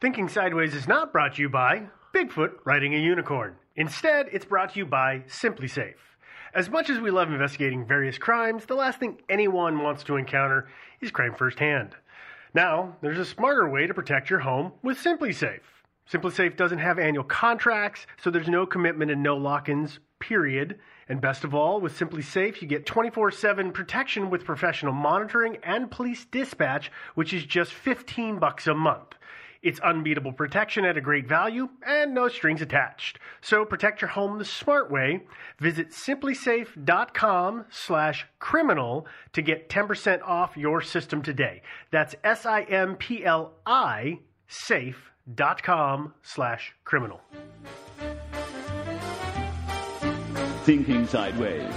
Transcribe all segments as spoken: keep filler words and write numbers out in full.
Thinking Sideways is not brought to you by Bigfoot riding a unicorn. Instead, it's brought to you by Simply Safe. As much as we love investigating various crimes, the last thing anyone wants to encounter is crime firsthand. Now, there's a smarter way to protect your home with Simply Safe. Simply Safe doesn't have annual contracts, so there's no commitment and no lock-ins, period. And best of all, with Simply Safe, you get twenty-four seven protection with professional monitoring and police dispatch, which is just fifteen bucks a month. It's unbeatable protection at a great value and no strings attached. So protect your home the smart way. Visit simplysafe.com slash criminal to get ten percent off your system today. That's S-I-M-P-L-I safe.com slash criminal. Thinking Sideways.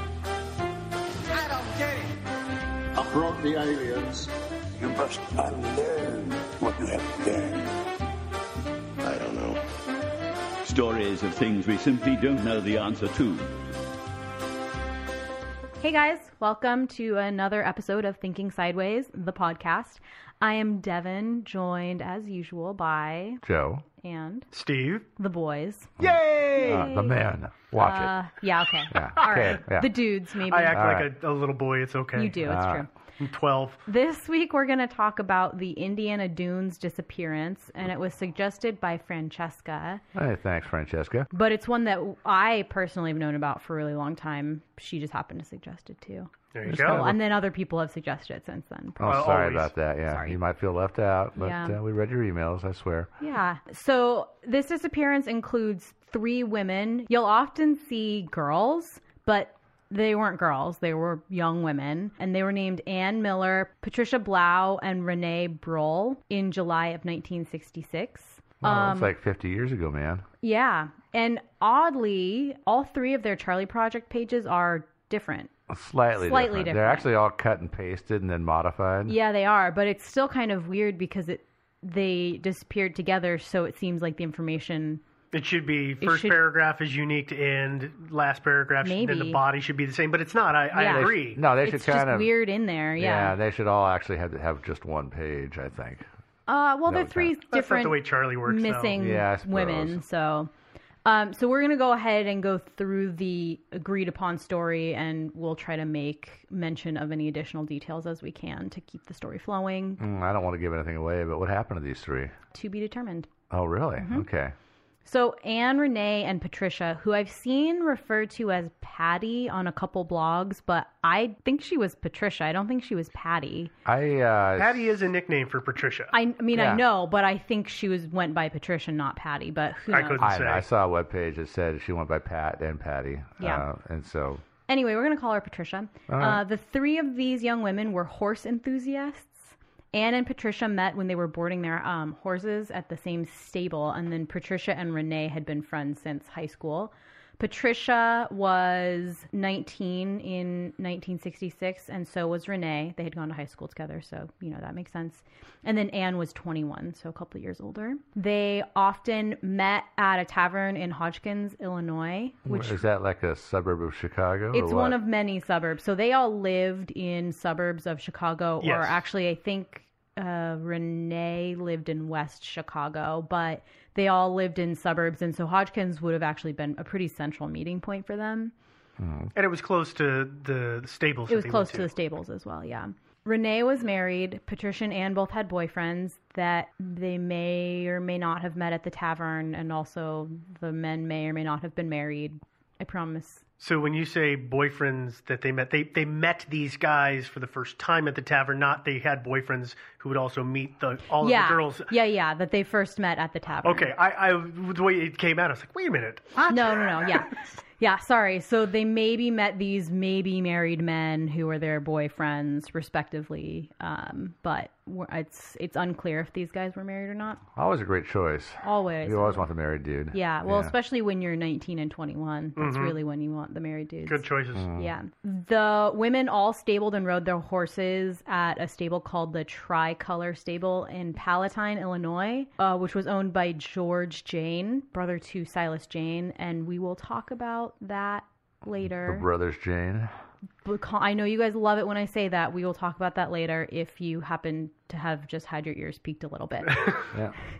I don't get it. Uproot the aliens. You must unlearn what you have learned. I don't know. Stories of things we simply don't know the answer to. Hey guys, welcome to another episode of Thinking Sideways, the podcast. I am Devin, joined as usual by Joe and Steve, the boys. Yay! Uh, the man. Watch Uh, it. yeah, okay. Yeah, All okay, right. yeah. The dudes, maybe. I act All like right. a, a little boy. It's okay. You do, it's All true. right. I'm twelve. This week we're going to talk about the Indiana Dunes disappearance, and it was suggested by Francesca. Hey, thanks, Francesca. But it's one that I personally have known about for a really long time. She just happened to suggest it too. There you Just go. kinda Oh, and then other people have suggested it since then. Oh, Uh, sorry always. about that. Yeah, Sorry. you might feel left out, but Yeah. uh, we read your emails, I swear. Yeah. So this disappearance includes three women. You'll often see girls, but they weren't girls. They were young women. And they were named Ann Miller, Patricia Blau, and Renee Brohl in July of nineteen sixty-six. Well, Um, it's like fifty years ago, man. Yeah. And oddly, all three of their Charlie Project pages are different. Slightly, slightly different. different. They're actually all cut and pasted and then modified. Yeah, they are. But it's still kind of weird because it they disappeared together, so it seems like the information... It should be first should- paragraph is unique to end, last paragraph, should, then Maybe. the body should be the same, but it's not. I, Yeah. I They agree. sh- no, they should It's kind just of... weird in there, yeah. Yeah, they should all actually have to have just one page, I think. Uh, well, No, they're it's three not. That's not different the way Charlie works, though. missing Yeah, I suppose. women. So, um, so we're gonna go ahead and go through the agreed upon story, and we'll try to make mention of any additional details as we can to keep the story flowing. Mm, I don't want to give anything away, but what happened to these three? To be determined. Oh, really? Mm-hmm. Okay. So Anne, Renee, and Patricia, who I've seen referred to as Patty on a couple blogs, but I think she was Patricia. I don't think she was Patty. I uh, Patty is a nickname for Patricia. I, I mean, Yeah. I know, but I think she was went by Patricia, not Patty. But who I knows? couldn't I, say. I saw a webpage that said she went by Pat and Patty. Yeah. Uh, and so, Anyway, we're going to call her Patricia. right. Uh, the three of these young women were horse enthusiasts. Anne and Patricia met when they were boarding their um, horses at the same stable, and then Patricia and Renee had been friends since high school. Patricia was nineteen in nineteen sixty-six, and so was Renee. They had gone to high school together, so, you know, that makes sense. And then Anne was twenty-one, so a couple of years older. They often met at a tavern in Hodgkins, Illinois, which is that like a suburb of Chicago? it's or one what? of many suburbs. So they all lived in suburbs of Chicago, or Yes. actually, I think uh, Renee lived in West Chicago, but they all lived in suburbs. And so Hodgkins would have actually been a pretty central meeting point for them. And it was close to the stables. It was that they close went to the stables as well, yeah. Renee was married. Patricia and Anne both had boyfriends that they may or may not have met at the tavern, and also the men may or may not have been married. I promise. So when you say boyfriends that they met, they, they met these guys for the first time at the tavern, not they had boyfriends who would also meet the all yeah. of the girls. Yeah, yeah, that they first met at the tavern. Okay, I, I the way it came out, I was like, wait a minute. What? No, no, no. Yeah. Yeah, sorry. So they maybe met these maybe married men who were their boyfriends, respectively. Um, but we're- it's it's unclear if these guys were married or not. Always a great choice. Always. You always want the married dude. Yeah, well, especially when you're nineteen and twenty-one. That's really when you want the married dudes. Good choices. Yeah. The women all stabled and rode their horses at a stable called the Tricolor Stable in Palatine, Illinois, uh, which was owned by George Jane, brother to Silas Jane. And we will talk about that The later. Brothers Jane. Beca- I know you guys love it when I say that. We will talk about that later if you happen to have just had your ears peaked a little bit. Yeah.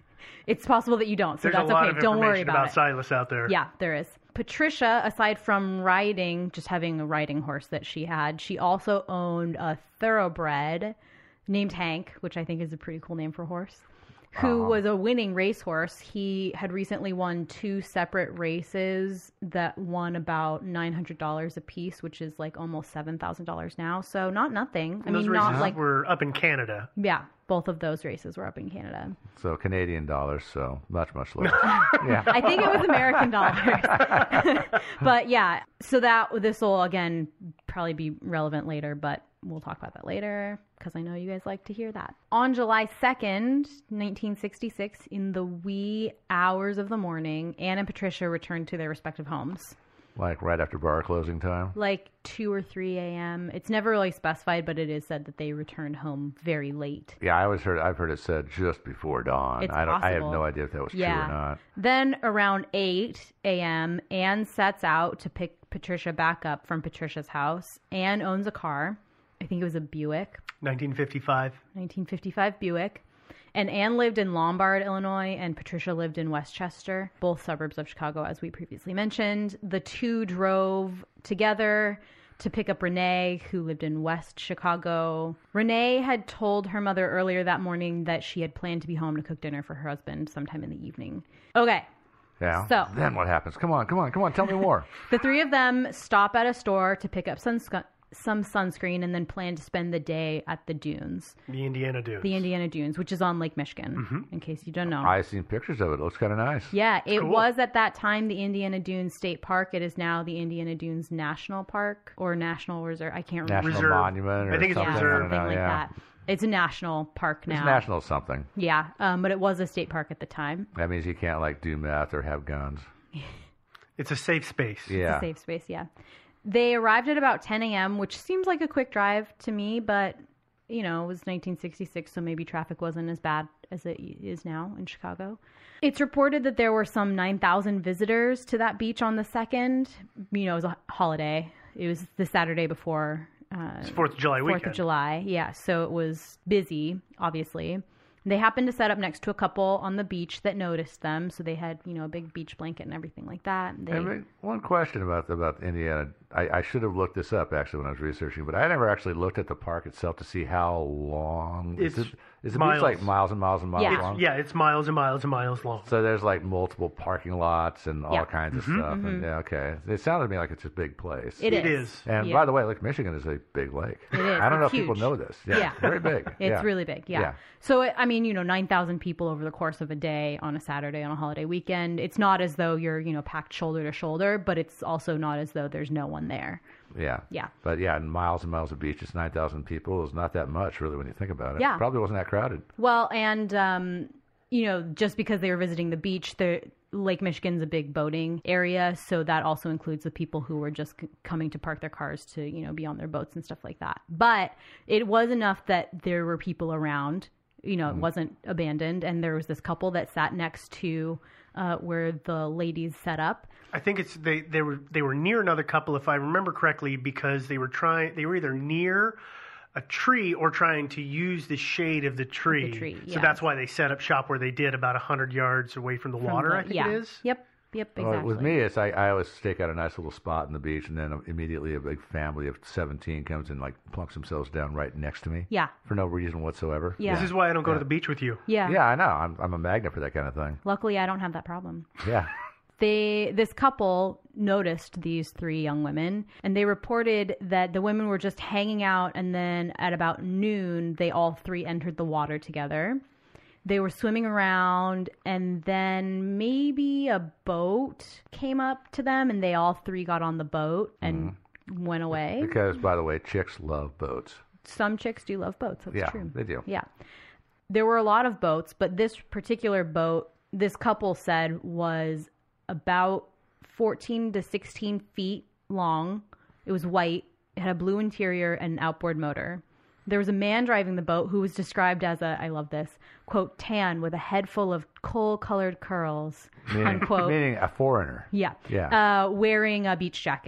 It's possible that you don't, so There's that's a lot okay. of Don't worry information about, about it. Silas out there. Yeah, there is. Patricia, aside from riding, just having a riding horse that she had, she also owned a thoroughbred named Hank, which I think is a pretty cool name for a horse, who Uh-huh. was a winning racehorse. He had recently won two separate races that won about nine hundred dollars a piece, which is like almost seven thousand dollars now. So not nothing. I And those mean, races not like, were up in Canada. yeah, both of those races were up in Canada. So Canadian dollars, so much, much lower. Yeah. I think it was American dollars. But yeah, so that this will again probably be relevant later, but we'll talk about that later because I know you guys like to hear that. On July second, nineteen sixty-six, in the wee hours of the morning, Anne and Patricia returned to their respective homes. Like right after bar closing time? Like two or three a.m. It's never really specified, but it is said that they returned home very late. Yeah, I always heard. I've heard it said just before dawn. It's I don't. I have possible. no idea if that was Yeah. true or not. Then around eight a.m., Anne sets out to pick Patricia back up from Patricia's house. Anne owns a car. I think it was a Buick, nineteen fifty-five. nineteen fifty-five Buick. And Anne lived in Lombard, Illinois, and Patricia lived in Westchester, both suburbs of Chicago, as we previously mentioned. The two drove together to pick up Renee, who lived in West Chicago. Renee had told her mother earlier that morning that she had planned to be home to cook dinner for her husband sometime in the evening. Okay. Yeah. So- Then what happens? Come on, come on, come on. Tell me more. The three of them stop at a store to pick up sunsc- some sunscreen and then plan to spend the day at the dunes, The Indiana Dunes. the Indiana Dunes, which is on Lake Michigan, Mm-hmm. in case you don't know. I've seen pictures of it. It looks kind of nice. Yeah, it cool. was at that time the Indiana Dunes State Park. It is now the Indiana Dunes National Park or National Reserve. I can't remember. National Reserve. Monument or I think it's something. yeah, reserve. I don't something know, like yeah. that. It's a national park now. It's national something. Yeah, um, but it was a state park at the time. That means you can't like do meth or have guns. It's a safe space. Yeah. It's a safe space, yeah. They arrived at about ten a.m., which seems like a quick drive to me, but, you know, it was nineteen sixty-six, so maybe traffic wasn't as bad as it is now in Chicago. It's reported that there were some nine thousand visitors to that beach on the second. You know, it was a holiday. It was the Saturday before uh, It's Fourth of July Fourth weekend. of July, yeah. So it was busy, obviously. They happened to set up next to a couple on the beach that noticed them, so they had, you know, a big beach blanket and everything like that. They, I mean, one question about about Indiana. I, I should have looked this up actually when I was researching, but I never actually looked at the park itself to see how long. It's is, it, is the miles. beach like miles and miles and miles Yeah. long? Yeah, it's miles and miles and miles long. So there's like multiple parking lots and all Yeah. kinds of Mm-hmm. stuff. And, yeah, okay. It sounded to me like it's a big place. It It is. is. And Yeah. by the way, Lake Michigan is a big lake. It is. I don't know It's if people huge. know this. Yeah, Yeah. very big. It's yeah. really big, yeah. Yeah. So, I mean, you know, nine thousand people over the course of a day on a Saturday on a holiday weekend. It's not as though you're, you know, packed shoulder to shoulder, but it's also not as though there's no one there. Yeah. Yeah. But yeah, and miles and miles of beach, it's nine thousand people. It's not that much, really, when you think about it. Yeah. Probably wasn't that crowded. Well, and, um, you know, just because they were visiting the beach, the Lake Michigan's a big boating area, so that also includes the people who were just c- coming to park their cars to, you know, be on their boats and stuff like that. But it was enough that there were people around. You know, it wasn't abandoned, and there was this couple that sat next to uh, where the ladies set up. I think it's they, they were they were near another couple, if I remember correctly, because they were trying they were either near a tree or trying to use the shade of the tree. tree, So yeah. that's why they set up shop where they did, about a hundred yards away from the from water. the- I think yeah. it is. Yep. Yep. Exactly. Well, with me, it's I, I always stake out a nice little spot in the beach, and then immediately a big family of seventeen comes and like plunks themselves down right next to me. Yeah. For no reason whatsoever. Yeah. This is why I don't go to the beach with you. Yeah. Yeah, I know. I'm I'm a magnet for that kind of thing. Luckily, I don't have that problem. Yeah. They this couple noticed these three young women, and they reported that the women were just hanging out, and then at about noon they all three entered the water together. They were swimming around, and then maybe a boat came up to them, and they all three got on the boat and went away. Because, by the way, chicks love boats. Some chicks do love boats. That's Yeah, true. they do. Yeah. There were a lot of boats, but this particular boat, this couple said, was about fourteen to sixteen feet long. It was white. It had a blue interior and an outboard motor. There was a man driving the boat who was described as a, I love this, quote, tan with a head full of coal-colored curls, Meaning, unquote. meaning a foreigner. Yeah. Yeah. Uh, wearing a beach jacket.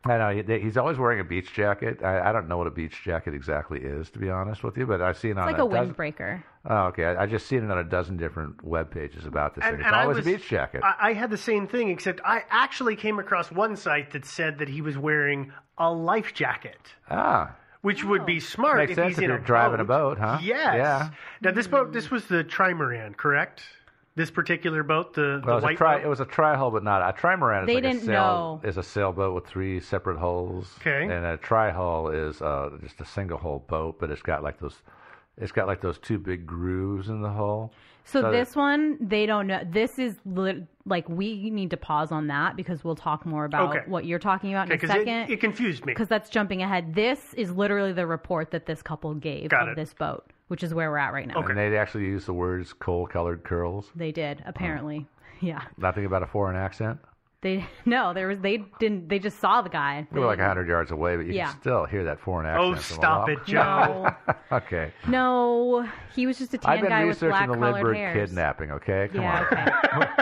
I know he, he's always wearing a beach jacket. I, I don't know what a beach jacket exactly is, to be honest with you, but I've seen it on It's like a, dozen, windbreaker. Oh, okay. I, I just seen it on a dozen different web pages about this. And, thing. It's and I always was, a beach jacket. I, I had the same thing, except I actually came across one site that said that he was wearing a life jacket. ah. Which would be smart Makes if sense he's if in you're a driving boat. a boat, huh? Yes. Yeah. Now this boat, this was the Trimaran, correct? This particular boat, the, the Well, it was, white a tri- boat? it was a tri-hull, but not a trimaran. Is They like didn't a sail, know. Is a sailboat with three separate hulls. Okay. And a tri-hull is uh, just a single hull boat, but it's got like those, it's got like those two big grooves in the hull. So, So this that- one, they don't know. This is lit- like we need to pause on that because we'll talk more about Okay. what you're talking about in a because it, second. it confused me. Because that's jumping ahead. This is literally the report that this couple gave Got of it. this boat, which is where we're at right now. Okay. And they actually use the words coal-colored curls. They did apparently. Yeah. Nothing about a foreign accent. They no, there was they didn't. They just saw the guy. We were like a hundred yards away, but you Yeah. can still hear that foreign accent. Oh, from a stop while. it, Joe. No, Okay. no, he was just a tan I've been guy with researching black the colored Lindbergh hairs. kidnapping. Okay, come Yeah, on. okay.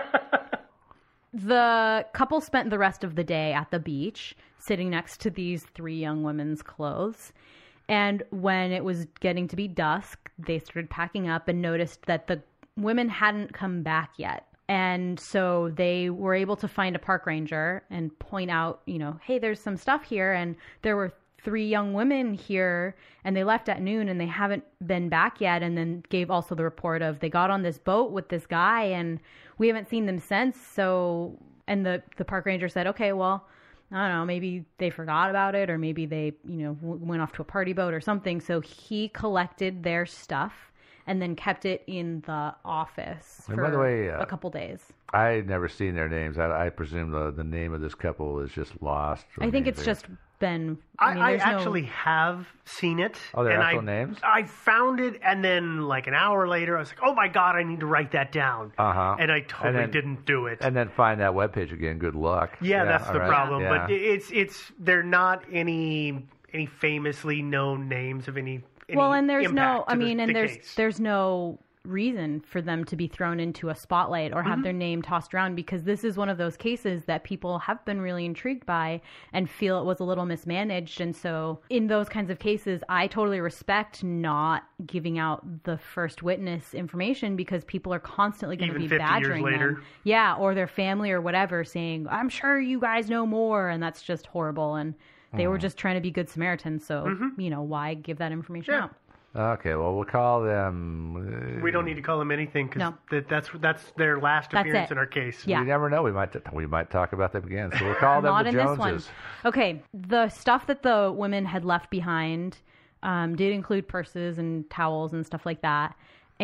The couple spent the rest of the day at the beach, sitting next to these three young women's clothes. And when it was getting to be dusk, they started packing up and noticed that the women hadn't come back yet. And so they were able to find a park ranger and point out, you know, hey, there's some stuff here. And there were three young women here, and they left at noon and they haven't been back yet. And then gave also the report of they got on this boat with this guy and we haven't seen them since. So, and the, the park ranger said, okay, well, I don't know, maybe they forgot about it or maybe they, you know, w- went off to a party boat or something. So he collected their stuff and then kept it in the office And for by the way, uh, a couple days. I had never seen their names. I, I presume the, the name of this couple is just lost. I think it's They- just been. I, I, mean, I there's no- actually have seen it. Oh, they're and actual I, names? I found it, and then like an hour later, I was like, "Oh my god, I need to write that down." Uh-huh. And I totally then- didn't do it. And then find that webpage again. Good luck. yeah, that's all the right. problem. Yeah. But it's it's they're not any any famously known names of any. any well, and there's impact no. to I the- mean, and the there's case. there's no reason for them to be thrown into a spotlight or Mm-hmm. have their name tossed around because this is one of those cases that people have been really intrigued by and feel it was a little mismanaged. And so in those kinds of cases, I totally respect not giving out the first witness information because people are constantly going to Even be fifty years badgering later. them. Yeah, or their family or whatever saying, I'm sure you guys know more. And that's just horrible. And they were just trying to be good Samaritans. So, you know, why give that information Mm-hmm. Yeah. out? Okay, well, we'll call them. Uh, we don't need to call them anything because No. that, that's that's their last That's appearance it. in our case. Yeah. You never know. We might we might talk about them again. So we'll call them Not the in Joneses. this one. Okay, the stuff that the women had left behind um, did include purses and towels and stuff like that.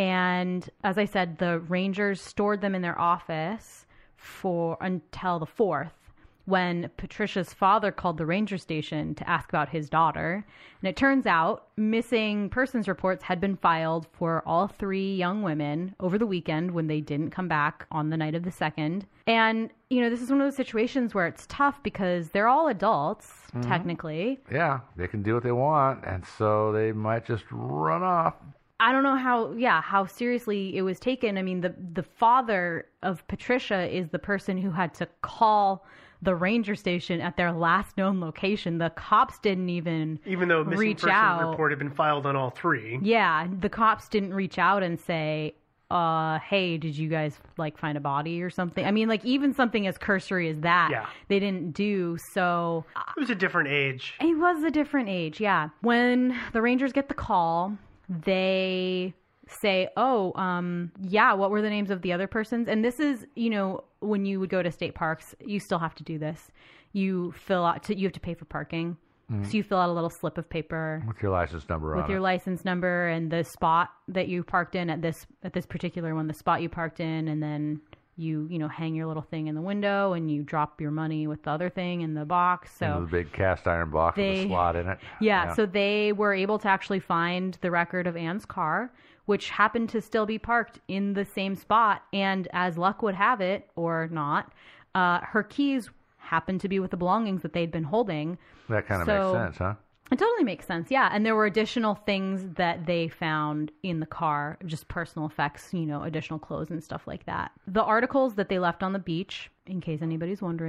And as I said, the Rangers stored them in their office for until the fourth, when Patricia's father called the ranger station to ask about his daughter. And it turns out missing persons reports had been filed for all three young women over the weekend when they didn't come back on the night of the second. And, you know, this is one of those situations where it's tough because they're all adults, technically. Yeah, they can do what they want, and so they might just run off. I don't know how, yeah, how seriously it was taken. I mean, the the father of Patricia is the person who had to call the ranger station at their last known location. The cops didn't even Even though a missing reach persons out. report had been filed on all three. Yeah, the cops didn't reach out and say, uh, hey, did you guys, like, find a body or something? I mean, like, even something as cursory as that, Yeah. they didn't do. So It was a different age. it was a different age, yeah. When the Rangers get the call, they say, oh, um, yeah, what were the names of the other persons? And this is, you know, when you would go to state parks, you still have to do this. You fill out, to, you have to pay for parking. So you fill out a little slip of paper With your license number with on your it. license number and the spot that you parked in at this at this particular one, the spot you parked in, and then you you know hang your little thing in the window and you drop your money with the other thing in the box. So Into the big cast iron box with they- a slot in it. yeah, so they were able to actually find the record of Anne's car, which happened to still be parked in the same spot. And as luck would have it, or not, uh, her keys happened to be with the belongings that they'd been holding. That kind of So- makes sense, huh? It totally makes sense, yeah. And there were additional things that they found in the car, just personal effects, you know, additional clothes and stuff like that. The articles that they left on the beach, in case anybody's wondering,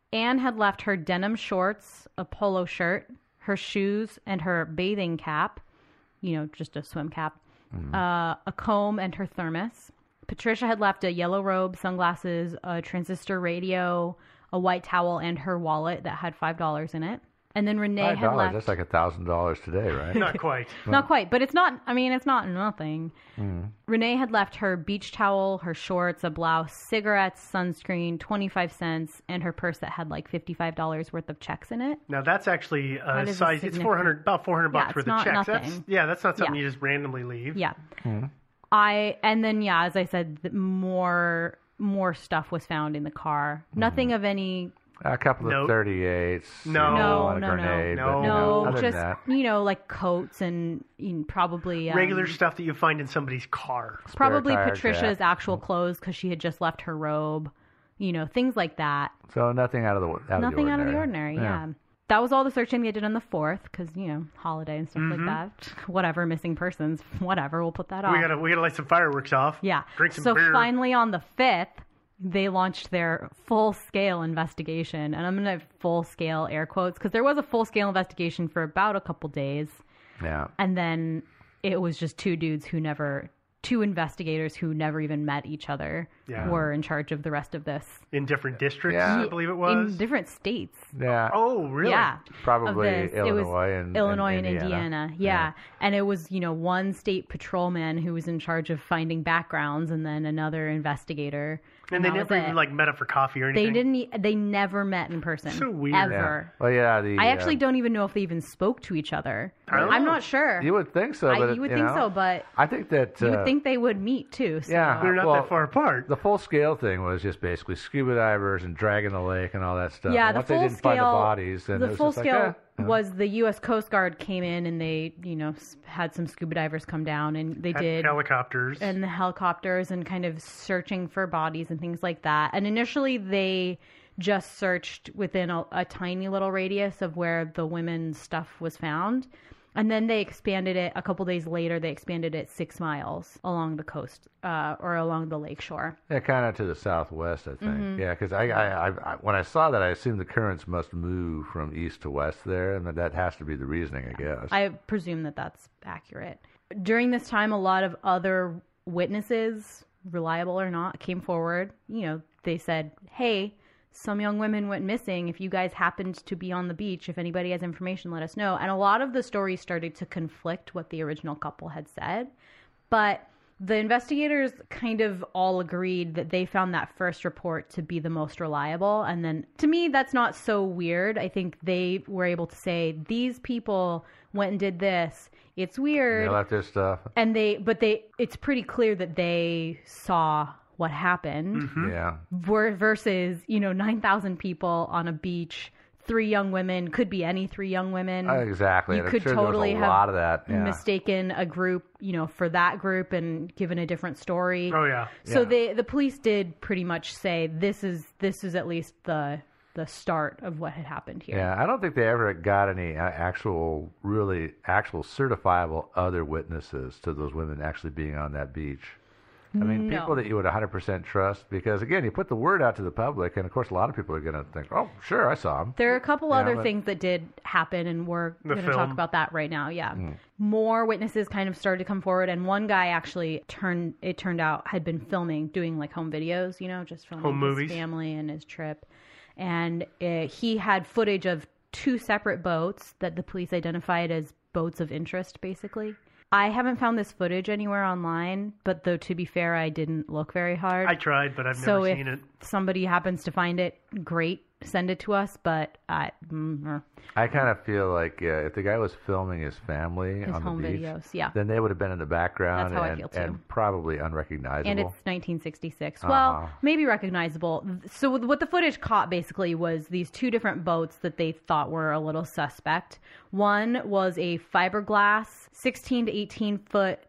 Anne had left her denim shorts, a polo shirt, her shoes, and her bathing cap, you know, just a swim cap, mm-hmm. uh, a comb, and her thermos. Patricia had left a yellow robe, sunglasses, a transistor radio, a white towel, and her wallet that had five dollars in it. And then Renee five dollars, had left... That's like one thousand dollars today, right? Not quite. Not quite, but it's not, I mean, it's not nothing. Mm. Renee had left her beach towel, her shorts, a blouse, cigarettes, sunscreen, twenty-five cents, and her purse that had like fifty-five dollars worth of checks in it. Now that's actually a That is a size. It's four hundred, about four hundred Yeah, bucks it's worth not of checks. nothing. That's, yeah, that's not something Yeah. you just randomly leave. Yeah. Mm. I and then yeah, as I said, th- more more stuff was found in the car. Mm. Nothing of any. A couple of Nope. thirty-eights. No. you know, No, a no, grenade, no. but, No. you know, No, other just than that, you know, like coats and you know, probably um, Regular stuff that you find in somebody's car. spare Probably tire Patricia's jack. actual clothes because she had just left her robe. You know, things like that. So nothing out of the out of Nothing the out of ordinary. the ordinary. Yeah. That was all the searching they did on the fourth because you know holiday and stuff Mm-hmm. like that. Whatever, missing persons. Whatever, we'll put that off. We gotta we gotta light some fireworks off. Yeah. Drink some so beer. finally on the fifth, they launched their full-scale investigation. And I'm going to full-scale air quotes because there was a full-scale investigation for about a couple days. Yeah. And then it was just two dudes who never, two investigators who never even met each other Yeah. were in charge of the rest of this. In different districts, Yeah. I believe it was. In different states. Yeah. Oh, really? Yeah. Probably of this. It was Illinois and Illinois and, and Indiana. Indiana. Yeah. Yeah. And it was, you know, one state patrolman who was in charge of finding backgrounds and then another investigator. And they that never was even it. like met up for coffee or anything. They didn't. e- They never met in person. So weird. Ever. Well, yeah. The, I actually uh, don't even know if they even spoke to each other. I don't I'm know. not sure. You would think so, I- but you would you think know, so, but I think that you uh, would think they would meet too. So. yeah. They're not well, that far apart. The full scale thing was just basically scuba divers and dragging the lake and all that stuff. Yeah, And the once full they didn't scale. find the bodies, then the it was full just scale like, eh, was the U S Coast Guard came in and they, you know, s- had some scuba divers come down and they Had did helicopters. and the helicopters and kind of searching for bodies and things like that. And initially they just searched within a, a tiny little radius of where the women's stuff was found. And then they expanded it a couple days later. They expanded it six miles along the coast uh, or along the lake shore. yeah, kind of to the southwest, I think. Mm-hmm. Yeah, because I, I, I, I, when I saw that, I assumed the currents must move from east to west there, and that, that has to be the reasoning, I guess. I presume that that's accurate. During this time, a lot of other witnesses, reliable or not, came forward. You know, they said, hey, some young women went missing. If you guys happened to be on the beach, if anybody has information, let us know. And a lot of the stories started to conflict what the original couple had said. But the investigators kind of all agreed that they found that first report to be the most reliable. And then to me, that's not so weird. I think they were able to say, these people went and did this. It's weird. They left their stuff. And they, but they, it's pretty clear that they saw what happened Mm-hmm. Yeah. ver- versus, you know, nine thousand people on a beach, three young women, could be any three young women. Uh, exactly. You and I'm could sure totally there was a have lot of that. Yeah. mistaken a group, you know, for that group and given a different story. Oh, yeah. So Yeah. they, the police did pretty much say this is, this is at least the, the start of what had happened here. Yeah, I don't think they ever got any a- actual, really, actual certifiable other witnesses to those women actually being on that beach. I mean, No. people that you would one hundred percent trust, because, again, you put the word out to the public, and, of course, a lot of people are going to think, oh, sure, I saw him. There are a couple Yeah, other but- things that did happen, and we're The going to talk film. about that right now. Yeah, Hmm. more witnesses kind of started to come forward, and one guy actually turned. It turned out had been filming, doing like home videos, you know, just filming Home his movies. family and his trip, and uh, he had footage of two separate boats that the police identified as boats of interest, basically. I haven't found this footage anywhere online, but though to be fair, I didn't look very hard. I tried, but I've So never if seen it. somebody happens to find it, great, send it to us. But I, mm, I kind of feel like uh, if the guy was filming his family his on the home beach, videos, yeah. then they would have been in the background That's how I and, feel, too. and probably unrecognizable. And it's nineteen sixty-six. Uh-huh. Well, maybe recognizable. So what the footage caught basically was these two different boats that they thought were a little suspect. One was a fiberglass, sixteen to eighteen foot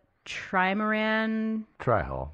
trimaran. Tri-hull.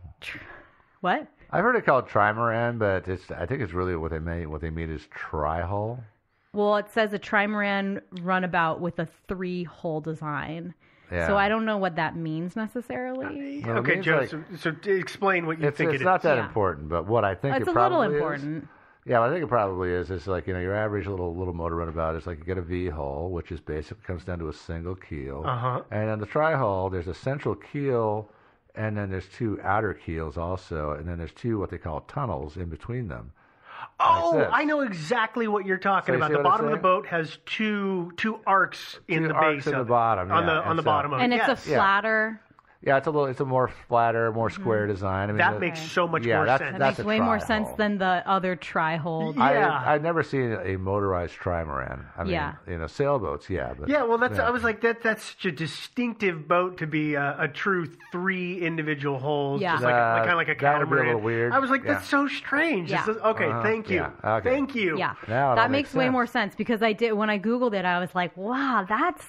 What? I've heard it called trimaran, but it's I think it's really what they mean. What they mean is tri-hull. Well, it says a trimaran runabout with a three-hull design. Yeah. So I don't know what that means necessarily. Well, it Okay, means Joe, like- so, so to explain what you It's, think it's it not is. that Yeah. important, but what I think It's it a little probably is, important. Yeah, well, I think it probably is. It's like, you know, your average little little motor runabout is like you get a V hull, which is basically comes down to a single keel. Uh-huh. And on the tri-hull, there's a central keel, and then there's two outer keels also, and then there's two what they call tunnels in between them. Oh, Like this. I know exactly what you're talking So you about. see The what I'm bottom of the saying? boat has two two arcs in Two the arcs base in of the it. bottom, on yeah. the on And the so- bottom of it. And it's yes. a flatter. Yeah, it's a little, it's a more flatter, more square design. I mean, That the- makes so much yeah, more that's, sense. That that's makes a way more tri-hull. sense than the other tri-hold. Yeah. I, I've never seen a motorized trimaran. I mean, Yeah. you know, sailboats, yeah. But, Yeah, well, that's. yeah. I was like, that. That's such a distinctive boat to be a, a true three individual hulls, Yeah. just like, Uh, like kind of like a that would be a catamaran. little weird. I was like, Yeah. that's so strange. Yeah. It's just- okay, Uh-huh. thank you, Yeah, okay. thank you. Yeah, Now it that all makes makes way sense. more sense because I did when I googled it. I was like, "Wow, that's."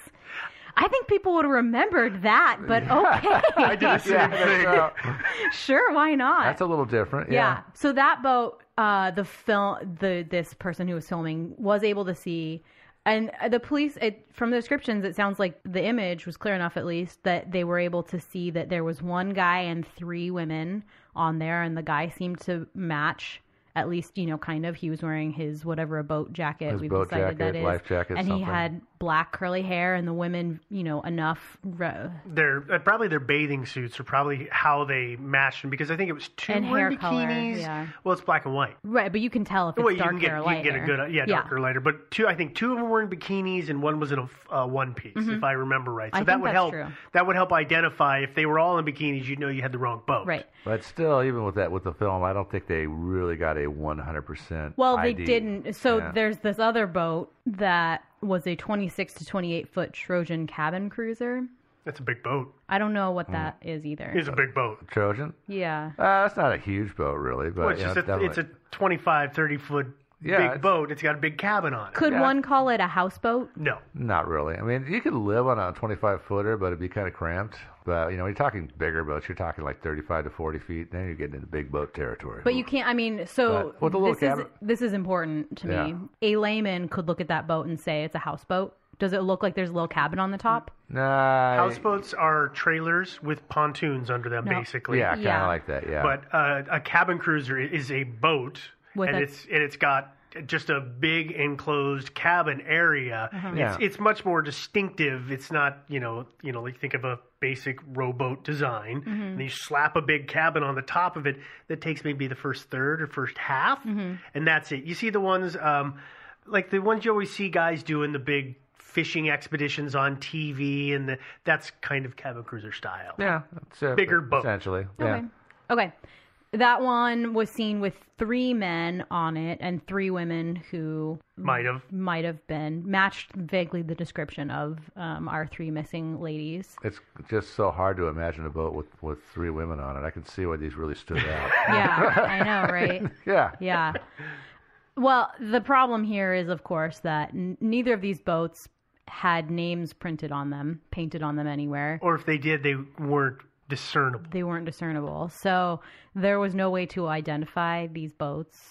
I think people would have remembered that, but okay, I did the same Yeah, thing. so- sure, why not? that's a little different. yeah. Yeah. So that boat, uh, the film, the this person who was filming was able to see, and the police. It, from the descriptions, it sounds like the image was clear enough, at least, that they were able to see that there was one guy and three women on there, and the guy seemed to match. At least, you know, kind of. He was wearing his whatever a boat jacket. His We've boat decided jacket, that is, life jacket, and he something. had black curly hair, and the women, you know, enough. Re- Their uh, probably their bathing suits are probably how they matched them because I think it was two And were hair in color, bikinis. yeah. Well, it's black and white. right, but you can tell if it's Well, you darker can get or you lighter. can get a good uh, yeah darker or lighter, but two I think two of them were in bikinis and one was in a uh, one piece if I remember right. So I that think would that's help. true. That would help identify if they were all in bikinis. You'd know you had the wrong boat. Right. But still, even with that, with the film, I don't think they really got a one hundred percent. Well, I they D. didn't. So Yeah. there's this other boat that was a twenty-six to twenty-eight foot Trojan cabin cruiser. That's a big boat. I don't know Mm. what that is either. It's a big boat. Trojan. Yeah. Uh, that's not a huge boat, really, but Well, it's you know, just a, it's definitely- a twenty-five, thirty foot Yeah, big it's- boat. It's got a big cabin on it. Could Yeah. one call it a houseboat? No. Not really. I mean, you could live on a twenty-five footer, but it'd be kind of cramped. But, you know, you're talking bigger boats. You're talking like thirty-five to forty feet. Then you're getting into big boat territory. But you can't. I mean, so But with the little this is cabin- this is important to Yeah. me. A layman could look at that boat and say it's a houseboat. Does it look like there's a little cabin on the top? Nah. Houseboats are trailers with pontoons under them, No. basically. Yeah, kind of Yeah. like that, yeah. But uh, a cabin cruiser is a boat, With and a- it's and it's got just a big enclosed cabin area. Uh-huh. It's Yeah. it's much more distinctive. It's not you know you know like think of a basic rowboat design, Mm-hmm. and you slap a big cabin on the top of it that takes maybe the first third or first half, Mm-hmm. and that's it. You see the ones um, like the ones you always see guys doing the big fishing expeditions on T V, and the, that's kind of cabin cruiser style. Yeah. It's a, Bigger boat. Essentially. Yeah. Okay. Okay. That one was seen with three men on it and three women who Might have. might have been matched vaguely the description of um, our three missing ladies. It's just so hard to imagine a boat with, with three women on it. I can see why these really stood out. Yeah, I know, right? yeah. Yeah. Well, the problem here is, of course, that n- neither of these boats had names printed on them, painted on them anywhere. Or if they did, they weren't discernible. They weren't discernible. So there was no way to identify these boats.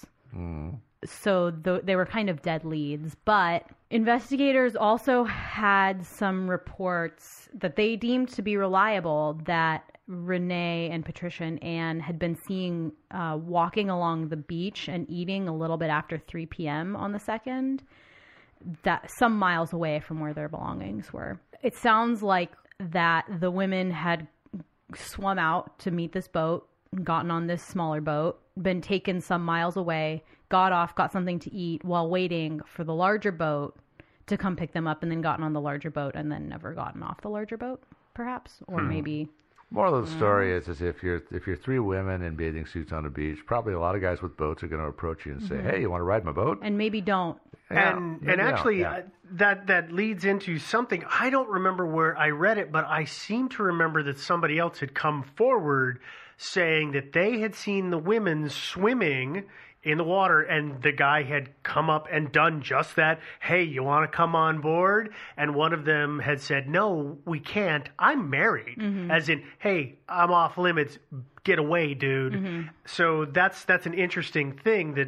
So th- they were kind of dead leads. But investigators also had some reports that they deemed to be reliable that Renee and Patricia and Anne had been seen uh, walking along the beach and eating a little bit after three p.m. on the second, that some miles away from where their belongings were. It sounds like that the women had swum out to meet this boat, gotten on this smaller boat, been taken some miles away, got off, got something to eat while waiting for the larger boat to come pick them up, and then gotten on the larger boat and then never gotten off the larger boat, perhaps, or maybe. Moral of the story is, is if you're if you're three women in bathing suits on the beach, probably a lot of guys with boats are going to approach you and say, "Hey, you want to ride my boat?" And maybe don't. Yeah, and maybe and not, actually, yeah. uh, that that leads into something I don't remember where I read it, but I seem to remember that somebody else had come forward saying that they had seen the women swimming in the water, and the guy had come up and done just that. Hey, you want to come on board? And one of them had said, "No, we can't. I'm married." As in, "Hey, I'm off limits. Get away, dude." So that's that's an interesting thing that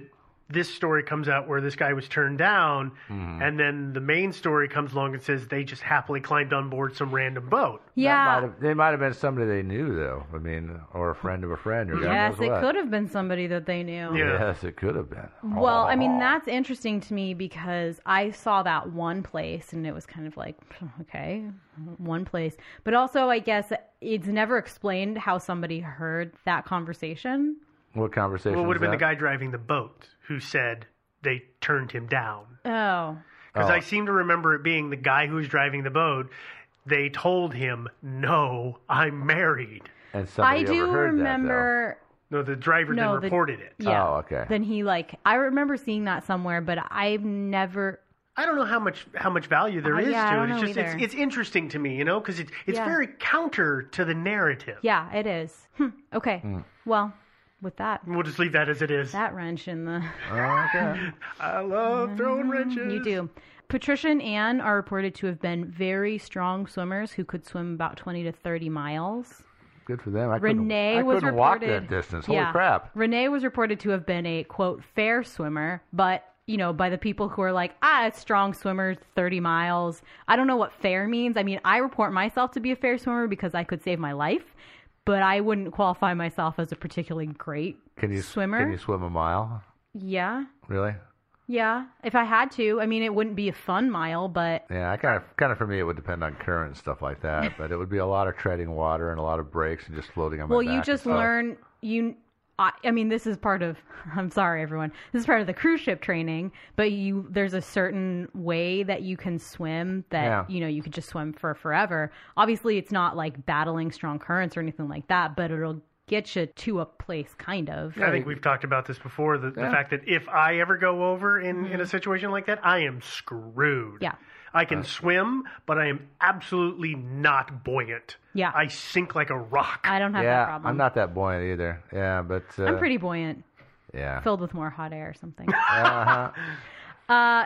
this story comes out where this guy was turned down, Mm-hmm. and then the main story comes along and says they just happily climbed on board some random boat. That Yeah. might have, they might have been somebody they knew, though. I mean, or a friend of a friend, or God Yes, knows it what. could have been somebody that they knew. Yeah. Yes, it could have been. Well, I mean, Oh. that's interesting to me because I saw that one place and it was kind of like, okay, one place. But also, I guess it's never explained how somebody heard that conversation. What conversation Well, it would have was been the that? guy driving the boat who said they turned him down. Oh. Because Oh. I seem to remember it being the guy who was driving the boat. They told him, "No, I'm married." And somebody I do overheard remember. No, the driver No, then the- reported it. Yeah. Oh, okay. Then he, like, I remember seeing that somewhere, but I've never. I don't know how much how much value there Uh, is yeah, I to don't it. It's know just it's, either. it's interesting to me, you know, because it's it's Yeah. very counter to the narrative. Yeah, it is. Hmm. Okay. Hmm. Well, with that, We'll just leave that as it is. that wrench in the. though. Okay. I love throwing wrenches. Mm-hmm. You do. Patricia and Anne are reported to have been very strong swimmers who could swim about twenty to thirty miles. Good for them. I couldn't, Renee I was couldn't walk reported. that distance. Holy yeah. crap. Renee was reported to have been a, quote, fair swimmer, but, you know, by the people who are like, ah, it's strong swimmers, thirty miles. I don't know what fair means. I mean, I report myself to be a fair swimmer because I could save my life, but I wouldn't qualify myself as a particularly great Can you swimmer. Can you swim a mile? Yeah. Really? Yeah. If I had to. I mean, it wouldn't be a fun mile, but Yeah, I kind of, kind of for me, it would depend on current and stuff like that. But it would be a lot of treading water and a lot of breaks and just floating on my well, back. you and just stuff. learn you. I, I mean, this is part of. I'm sorry, everyone. This is part of the cruise ship training. But you, there's a certain way that you can swim that Yeah. you know you could just swim for forever. Obviously, it's not like battling strong currents or anything like that, but it'll get you to a place, kind of. I think we've talked about this before. The, the Yeah. fact that if I ever go over in, in a situation like that, I am screwed. Mm-hmm. Yeah. I can swim, but I am absolutely not buoyant. Yeah. I sink like a rock. I don't have that Yeah, problem. I'm not that buoyant either. Yeah, but uh, I'm pretty buoyant, Yeah. filled with more hot air or something. Uh-huh. Uh,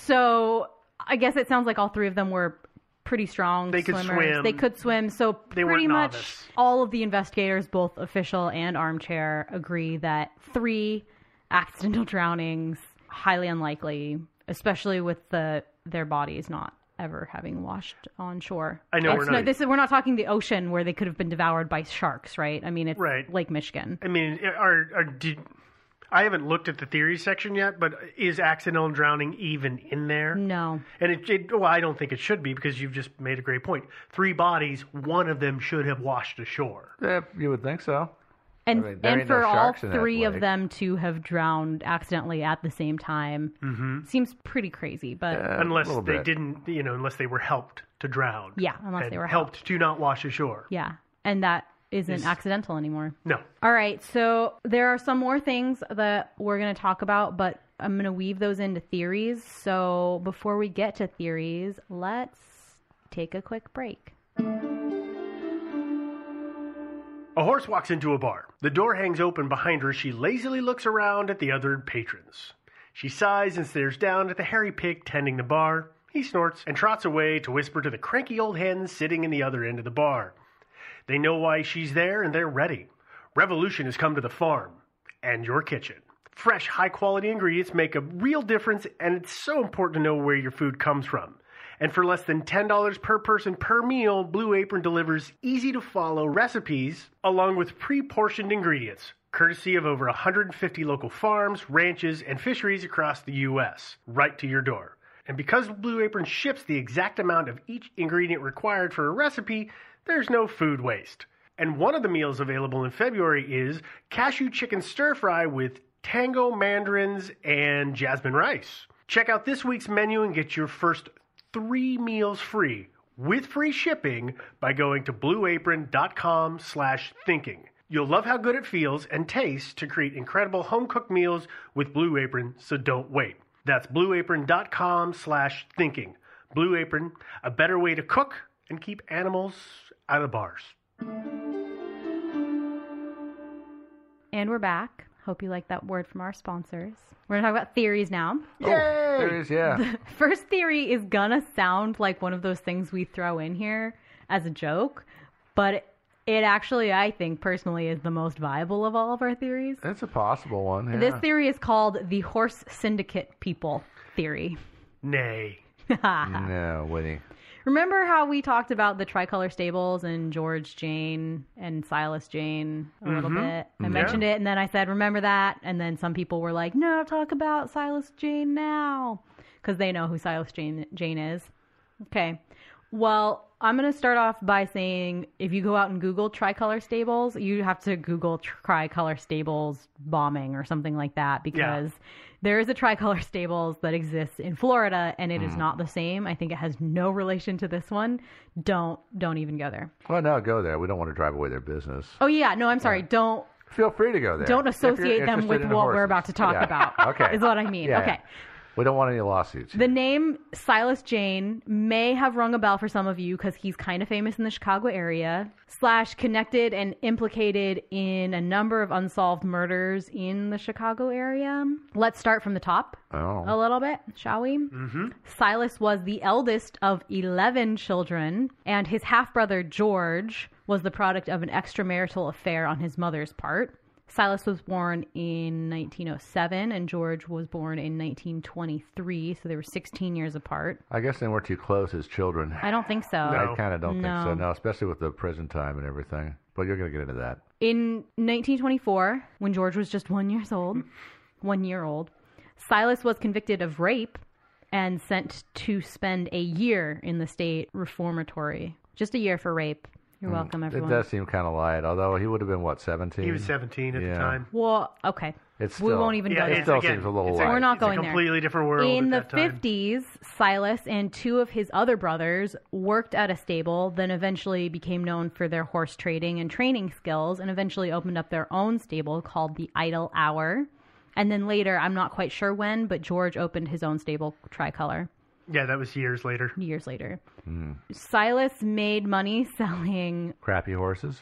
so I guess it sounds like all three of them were pretty strong They could swimmers. swim. They could swim. So They pretty weren't much novice. all of the investigators, both official and armchair, agree that three accidental drownings, highly unlikely, especially with the their bodies not ever having washed on shore. I know It's we're no- not- this is, we're not talking the ocean where they could have been devoured by sharks, right? I mean, it's Right. Lake Michigan. I mean, are, are did I haven't looked at the theory section yet, but is accidental drowning even in there? No. And it, it, well, I don't think it should be because you've just made a great point. Three bodies, one of them should have washed ashore. Yeah, you would think so. And I mean, there and ain't no for all sharks in that three of lake. them to have drowned accidentally at the same time seems pretty crazy. But Yeah, a Unless little they bit. didn't, you know, unless they were helped to drown. Yeah, unless and they were helped to not wash ashore. yeah, and that isn't Is- accidental anymore. No. All right, so there are some more things that we're going to talk about, but I'm going to weave those into theories. So before we get to theories, let's take a quick break. A horse walks into a bar. The door hangs open behind her as she lazily looks around at the other patrons. She sighs and stares down at the hairy pig tending the bar. He snorts and trots away to whisper to the cranky old hens sitting in the other end of the bar. They know why she's there and they're ready. Revolution has come to the farm and your kitchen. Fresh, high-quality ingredients make a real difference, and it's so important to know where your food comes from. And for less than ten dollars per person per meal, Blue Apron delivers easy-to-follow recipes along with pre-portioned ingredients, courtesy of over one hundred fifty local farms, ranches, and fisheries across the U S, right to your door. And because Blue Apron ships the exact amount of each ingredient required for a recipe, there's no food waste. And one of the meals available in February is cashew chicken stir fry with tango mandarins and jasmine rice. Check out this week's menu and get your first three meals free with free shipping by going to blueapron.com slash thinking. You'll love how good it feels and tastes to create incredible home-cooked meals with Blue Apron, so don't wait. That's blueapron.com slash thinking. Blue Apron, a better way to cook and keep animals out of bars. And we're back. Hope you like that word from our sponsors. We're going to talk about theories now. Oh, there is, yeah. First theory is gonna sound like one of those things we throw in here as a joke, but it actually, I think, personally, is the most viable of all of our theories. It's a possible one. Yeah. This theory is called the horse syndicate people theory. Nay. No, Winnie. Remember how we talked about the Tricolor Stables and George Jane and Silas Jane a little Mm-hmm. bit? I mentioned it, and then I said, remember that? And then some people were like, no, talk about Silas Jane now, because they know who Silas Jane, Jane is. Okay. Well, I'm going to start off by saying if you go out and Google Tricolor Stables, you have to Google Tricolor Stables bombing or something like that, because yeah. there is a Tricolor Stables that exists in Florida, and it mm. is not the same. I think it has no relation to this one. Don't don't even go there. Well, no, go there. We don't want to drive away their business. Oh, yeah. No, I'm sorry. Yeah. Don't. Feel free to go there. Don't associate them with what horses. we're about to talk yeah. about. Okay. Is what I mean. Yeah, okay. Yeah. We don't want any lawsuits. The name Silas Jane may have rung a bell for some of you because he's kind of famous in the Chicago area, slash connected and implicated in a number of unsolved murders in the Chicago area. Let's start from the top oh. a little bit, shall we? Mm-hmm. Silas was the eldest of eleven children, and his half-brother George was the product of an extramarital affair on his mother's part. Silas was born in nineteen oh seven, and George was born in nineteen twenty-three, so they were sixteen years apart. I guess they weren't too close as children. I don't think so. No. I kind of don't no. think so, no, especially with the prison time and everything. But you're going to get into that. In nineteen twenty-four, when George was just one years old, one year old, Silas was convicted of rape and sent to spend a year in the state reformatory. Just a year for rape. You're welcome, everyone. It does seem kind of light, although he would have been, what, seventeen? He was seventeen at yeah. the time. Well, okay. It's still, we won't even yeah, go it there. still again, seems a little it's light. We're not it's going a there. completely different world In the at that time. fifties, Silas and two of his other brothers worked at a stable, then eventually became known for their horse trading and training skills, and eventually opened up their own stable called the Idle Hour. And then later, I'm not quite sure when, but George opened his own stable, Tricolor. Yeah, that was years later. Years later. Mm. Silas made money selling crappy horses,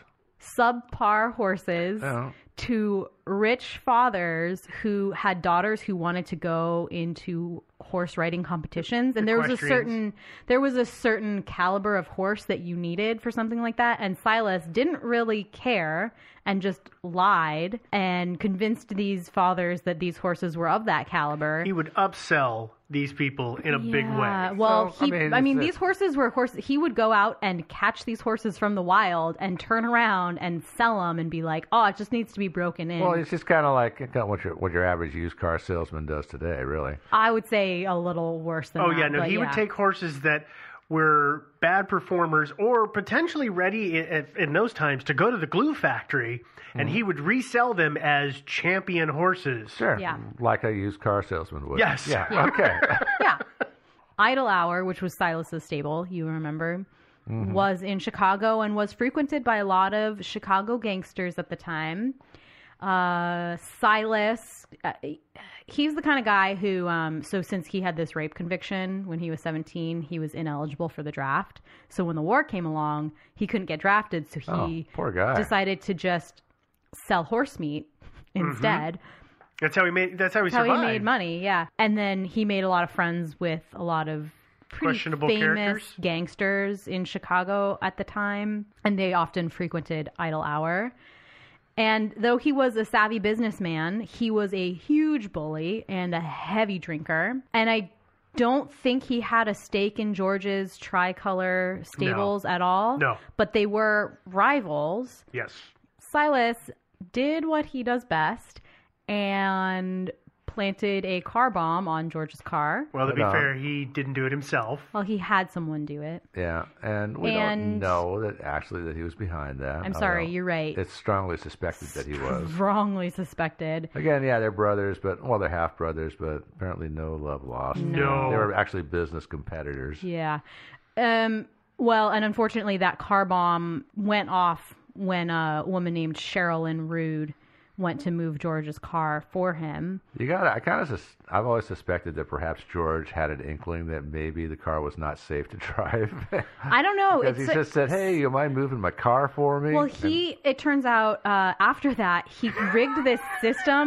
subpar horses oh. to rich fathers who had daughters who wanted to go into horse riding competitions, and there was a certain there was a certain caliber of horse that you needed for something like that, and Silas didn't really care and just lied and convinced these fathers that these horses were of that caliber. He would upsell these people in a yeah. big way. Well, so, he, I mean, I mean it's, these horses were horses. He would go out and catch these horses from the wild and turn around and sell them and be like, "Oh, it just needs to be broken in." Well, it's just kind of like kind of what your what your average used car salesman does today, really. I would say a little worse than oh, that. yeah, no, but he yeah. would take horses that were bad performers or potentially ready in, in those times to go to the glue factory, mm-hmm. and he would resell them as champion horses. Sure. Yeah. Like a used car salesman would. Yes. Yeah. Yeah. Okay. Yeah. Idle Hour, which was Silas's stable, you remember, mm-hmm. was in Chicago and was frequented by a lot of Chicago gangsters at the time. Uh, Silas, uh, he's the kind of guy who, um, so since he had this rape conviction when he was seventeen, he was ineligible for the draft. So when the war came along, he couldn't get drafted. So he oh, poor guy. decided to just sell horse meat instead. Mm-hmm. That's how he made. That's how he That's survived. how he made money, yeah. And then he made a lot of friends with a lot of pretty Questionable famous characters. gangsters in Chicago at the time, and they often frequented Idle Hour. And though he was a savvy businessman, he was a huge bully and a heavy drinker. And I don't think he had a stake in George's Tricolor stables No. at all. No. But they were rivals. Yes. Silas did what he does best and planted a car bomb on George's car. Well, to be No. fair, he didn't do it himself. Well, he had someone do it. Yeah, and we And- don't know that actually that he was behind that. I'm sorry, although you're right. It's strongly suspected that he was. Wrongly suspected. Again, yeah, they're brothers, but well, they're half brothers, but apparently no love lost. No. They were actually business competitors. Yeah. Um. Well, and unfortunately, that car bomb went off when a woman named Sherilyn Rude went to move George's car for him. You got it. I kind of, sus- I've always suspected that perhaps George had an inkling that maybe the car was not safe to drive. I don't know. Because he It's a- just said, "Hey, you mind moving my car for me?" Well, he, it turns out, uh, after that, he rigged this system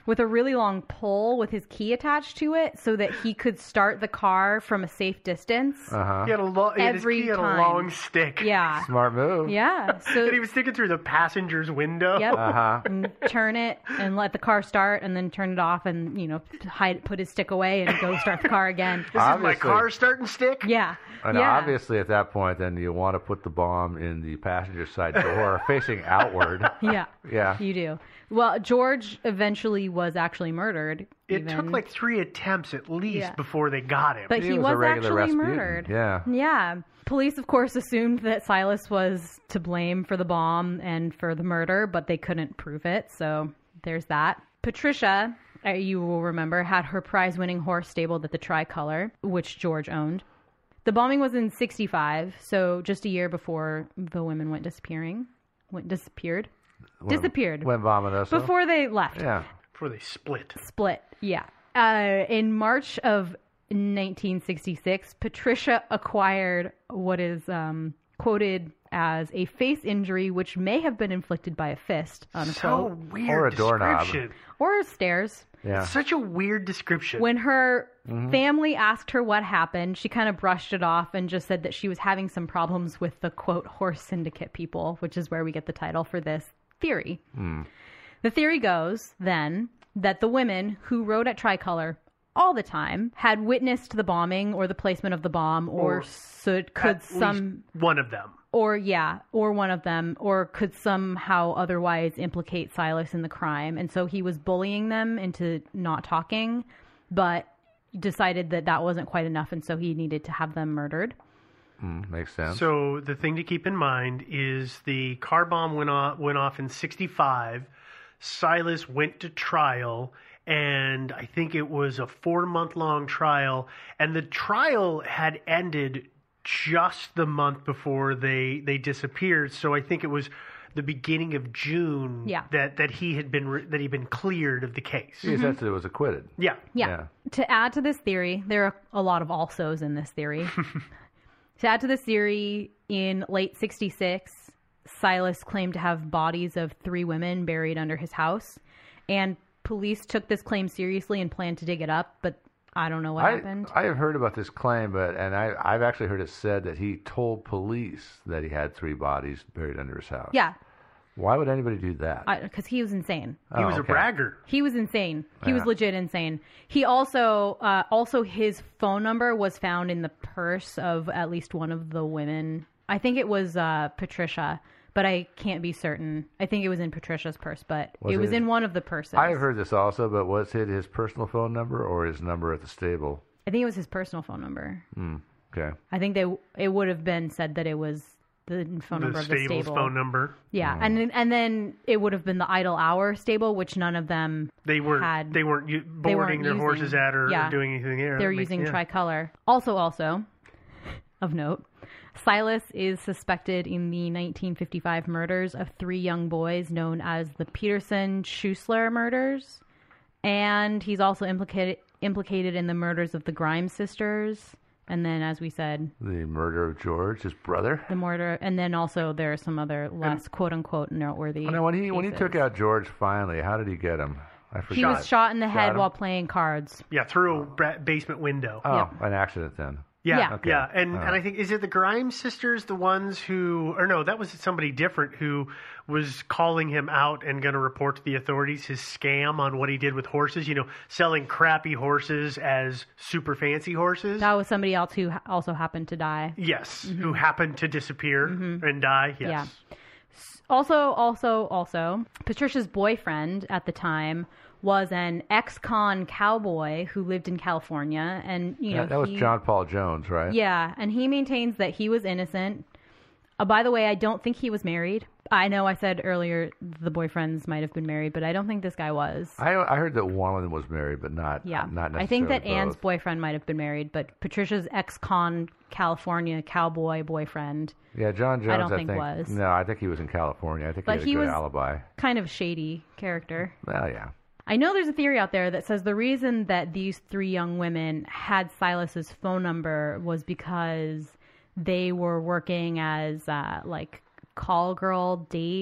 with a really long pole with his key attached to it so that he could start the car from a safe distance. Uh-huh. He had a, lo- he had his Every key had a time. long stick. Yeah. Smart move. Yeah. So And he was sticking through the passenger's window. Yep. Uh-huh. And turn it and let the car start and then turn it off and, you know, hide, put his stick away and go start the car again. This is my Obviously. car starting stick. Yeah. And yeah. obviously at that point, then you want to put the bomb in the passenger side door facing outward. Yeah. Yeah. You do. Well, George eventually was actually murdered. It even. took like three attempts at least Yeah. before they got him. But He he, was a was, regular actually Rasputin. murdered. Yeah. Yeah. Police, of course, assumed that Silas was to blame for the bomb and for the murder, but they couldn't prove it. So there's that. Patricia, uh, you will remember, had her prize-winning horse stabled at the Tricolor, which George owned. The bombing was in sixty-five, so just a year before the women went disappearing. Went disappeared. Went- disappeared. Went vomitous. Before they left. Yeah. Before they split. Split, yeah. Uh, in March of nineteen sixty-six, Patricia acquired what is um, quoted as a face injury, which may have been inflicted by a fist, So unquote, weird Or a doorknob. description. or stairs. Yeah. Such a weird description. When her Mm-hmm. family asked her what happened, she kind of brushed it off and just said that she was having some problems with the, quote, horse syndicate people, which is where we get the title for this theory. Mm. The theory goes, then, that the women who rode at Tricolor all the time had witnessed the bombing or the placement of the bomb or, Or so, could At some... least one of them. Or, yeah, or one of them, or could somehow otherwise implicate Silas in the crime. And so he was bullying them into not talking, but decided that that wasn't quite enough, and so he needed to have them murdered. Mm, makes sense. So the thing to keep in mind is the car bomb went off, went off in sixty-five. Silas went to trial, and I think it was a four-month-long trial, and the trial had ended just the month before they, they disappeared. So I think it was the beginning of June Yeah. that, that he had been re- that he'd been cleared of the case. He essentially was acquitted. Yeah. Yeah. Yeah. To add to this theory, there are a lot of alsos in this theory. To add to this theory, in late sixty-six, Silas claimed to have bodies of three women buried under his house, and police took this claim seriously and planned to dig it up, but I don't know what I, happened. I have heard about this claim, but and I, I've actually heard it said that he told police that he had three bodies buried under his house. Yeah, Why would anybody do that? because he was insane. He Oh, was a okay. bragger. He was insane. He was Yeah. legit insane. He also, uh, also his phone number was found in the purse of at least one of the women. I think it was uh, Patricia, but I can't be certain. I think it was in Patricia's purse, but Was it was it- in one of the purses. I've heard this also, but was it his personal phone number or his number at the stable? I think it was his personal phone number. Hmm. Okay. I think they it would have been said that it was the phone number The of the stable's stable. phone number. Yeah, and then- and then it would have been the Idle Hour stable, which none of them They weren't. had. They weren't u- they boarding weren't their using- horses at or, or yeah. doing anything there. They were That makes- using yeah. Tricolor. Also, also, of note, Silas is suspected in the nineteen fifty-five murders of three young boys known as the Peterson Schuessler murders. And he's also implicated implicated in the murders of the Grimes sisters. And then, as we said, The murder of George, his brother. the murder. And then also there are some other less quote-unquote noteworthy Oh, now, when he when he cases. took out George finally, how did he get him? I forgot. He was shot in the head him? while playing cards. Yeah, through a bra- basement window. Oh, Yep. an accident then. Yeah, Yeah. yeah, Okay. and All and I right. think is it the Grimes sisters, the ones who, or no, that was somebody different who was calling him out and going to report to the authorities his scam on what he did with horses. You know, selling crappy horses as super fancy horses. That was somebody else who ha- also happened to die. Yes, Mm-hmm. who happened to disappear and die. Yes. Yeah. Also, also, also, Patricia's boyfriend at the time was an ex-con cowboy who lived in California, and you know that, that was he- John Paul Jones, right? Yeah, and he maintains that he was innocent. Uh, by the way, I don't think he was married. I know I said earlier the boyfriends might have been married, but I don't think this guy was. I I heard that one of them was married, but not Yeah, not necessarily I think that both. Anne's boyfriend might have been married, but Patricia's ex-con California cowboy boyfriend, Yeah, John Jones. I don't think was. No, I think he was in California. I think But he he had a good was- alibi. kind of shady character. Well, yeah. I know there's a theory out there that says the reason that these three young women had Silas's phone number was because they were working as uh, like call girl, date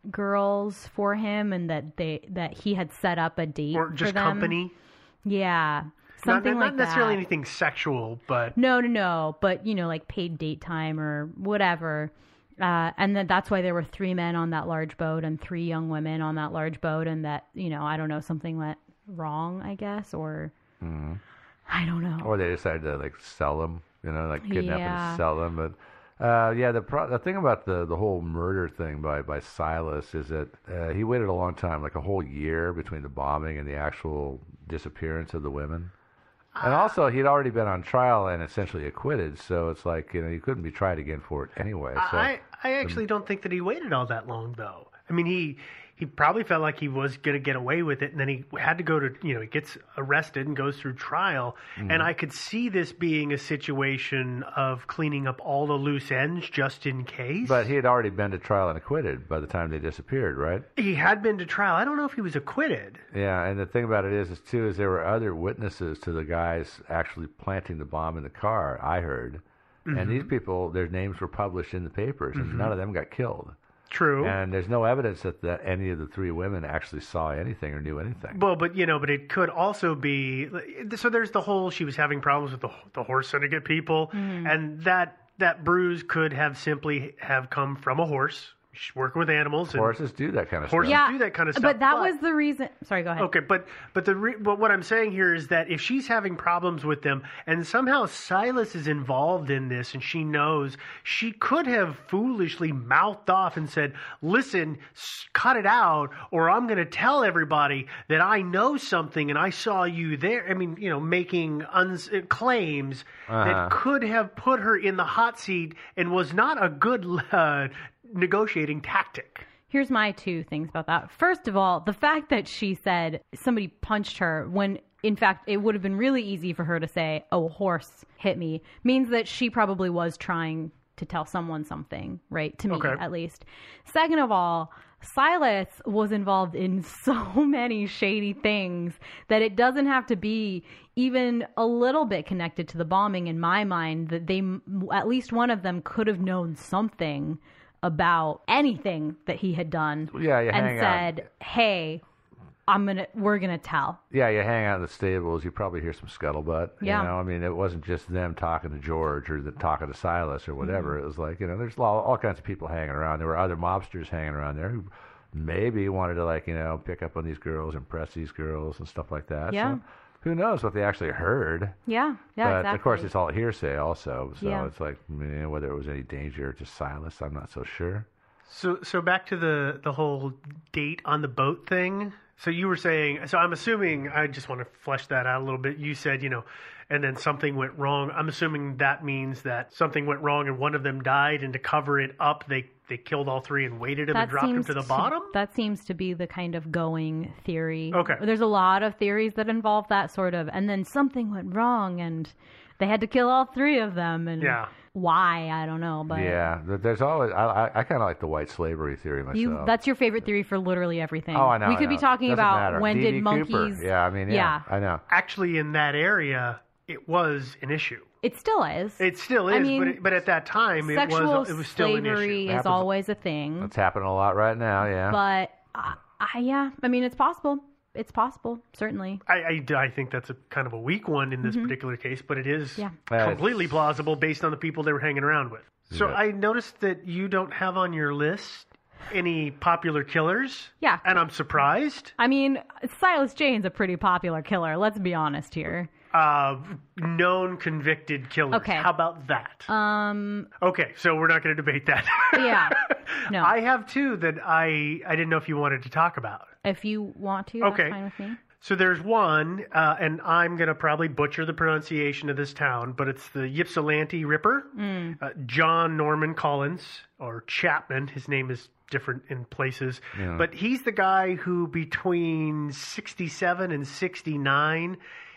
girls for him, and that they that he had set up a date Or just for them. company. Yeah, Not, something not like necessarily that. anything sexual, but No, no, no. But, you know, like paid date time or whatever. Uh, and then that's why there were three men on that large boat and three young women on that large boat. And that, you know, I don't know, something went wrong, I guess, or Mm-hmm. I don't know. Or they decided to like sell them, you know, like kidnap Yeah. and sell them. But uh, yeah, the pro- the thing about the the whole murder thing by by Silas is that uh, he waited a long time, like a whole year between the bombing and the actual disappearance of the women. And also, he'd already been on trial and essentially acquitted, so it's like, you know, he couldn't be tried again for it anyway. So I, I actually don't think that he waited all that long, though. I mean, he he probably felt like he was going to get away with it, and then he had to go to, you know, he gets arrested and goes through trial. Mm-hmm. And I could see this being a situation of cleaning up all the loose ends just in case. But he had already been to trial and acquitted by the time they disappeared, right? He had been to trial. I don't know if he was acquitted. Yeah, and the thing about it is, is too, is there were other witnesses to the guys actually planting the bomb in the car, I heard. Mm-hmm. And these people, their names were published in the papers, and Mhm. none of them got killed. True. And there's no evidence that, that any of the three women actually saw anything or knew anything. Well, but you know, but it could also be. So there's the whole she was having problems with the the horse syndicate people, Mm-hmm. and that that bruise could have simply have come from a horse. She's working with animals. And Horses do that kind of horses stuff. do that kind of stuff. But that was the reason. Sorry, go ahead. Okay, but but the re, but what I'm saying here is that if she's having problems with them, and somehow Silas is involved in this, and she knows, she could have foolishly mouthed off and said, "Listen, s- cut it out, or I'm going to tell everybody that I know something and I saw you there." I mean, you know, making uns- uh, claims Uh-huh. that could have put her in the hot seat and was not a good uh, negotiating tactic. Here's my two things about that. First of all, the fact that she said somebody punched her when, in fact, it would have been really easy for her to say, "Oh, a horse hit me," means that she probably was trying to tell someone something, right? To me, Okay. at least. Second of all, Silas was involved in so many shady things that it doesn't have to be even a little bit connected to the bombing in my mind, that they, at least one of them could have known something about anything that he had done. Yeah, you and hang out. said, "Hey, I'm gonna, we're gonna tell." Yeah, you hang out in the stables, you probably hear some scuttlebutt. Yeah. You know, I mean, it wasn't just them talking to George or the, talking to Silas or whatever. Mm-hmm. It was like, you know, there's all, all kinds of people hanging around. There were other mobsters hanging around there who maybe wanted to, like, you know, pick up on these girls, impress these girls and stuff like that. Yeah. So who knows what they actually heard. Yeah, yeah, but exactly. of course, it's all hearsay also. So Yeah. it's like, you know, whether it was any danger to Silas, I'm not so sure. So, so back to the the whole date on the boat thing. So you were saying. So I'm assuming. I just want to flesh that out a little bit. You said, you know, and then something went wrong. I'm assuming that means that something went wrong and one of them died, and to cover it up, they they killed all three and weighted him and dropped him to the bottom. That seems to be the kind of going theory. Okay. There's a lot of theories that involve that sort of, and then something went wrong and they had to kill all three of them. And Yeah. why, I don't know. But Yeah, th- there's always. I, I, I kind of like the white slavery theory myself. you, that's your favorite theory for literally everything. Oh, I know. We I could be know. talking Doesn't about matter. when D did B. monkeys. Cooper. Yeah, I mean, yeah, I know. Actually, in that area, it was an issue. It still is. It still is, I mean, but it, but at that time, it Sexual was it was still an slavery issue. is Happens- always a thing. It's happening a lot right now. Yeah. But uh, I, yeah, I mean, it's possible. It's possible, certainly. I, I, I think that's a kind of a weak one in this particular case, but it is Yeah. Uh, completely plausible based on the people they were hanging around with. So Yeah. I noticed that you don't have on your list any popular killers. Yeah. And I'm surprised. I mean, Silas Jane's a pretty popular killer. Let's be honest here. Uh, known convicted killers. Okay. How about that? Um, Okay, so we're not going to debate that. yeah. No. I have two that I I didn't know if you wanted to talk about. If you want to, that's Okay. fine with me. So there's one, uh, and I'm going to probably butcher the pronunciation of this town, but it's the Ypsilanti Ripper. Mm. Uh, John Norman Collins, or Chapman. His name is different in places. Yeah. But he's the guy who between sixty-seven and sixty-nine,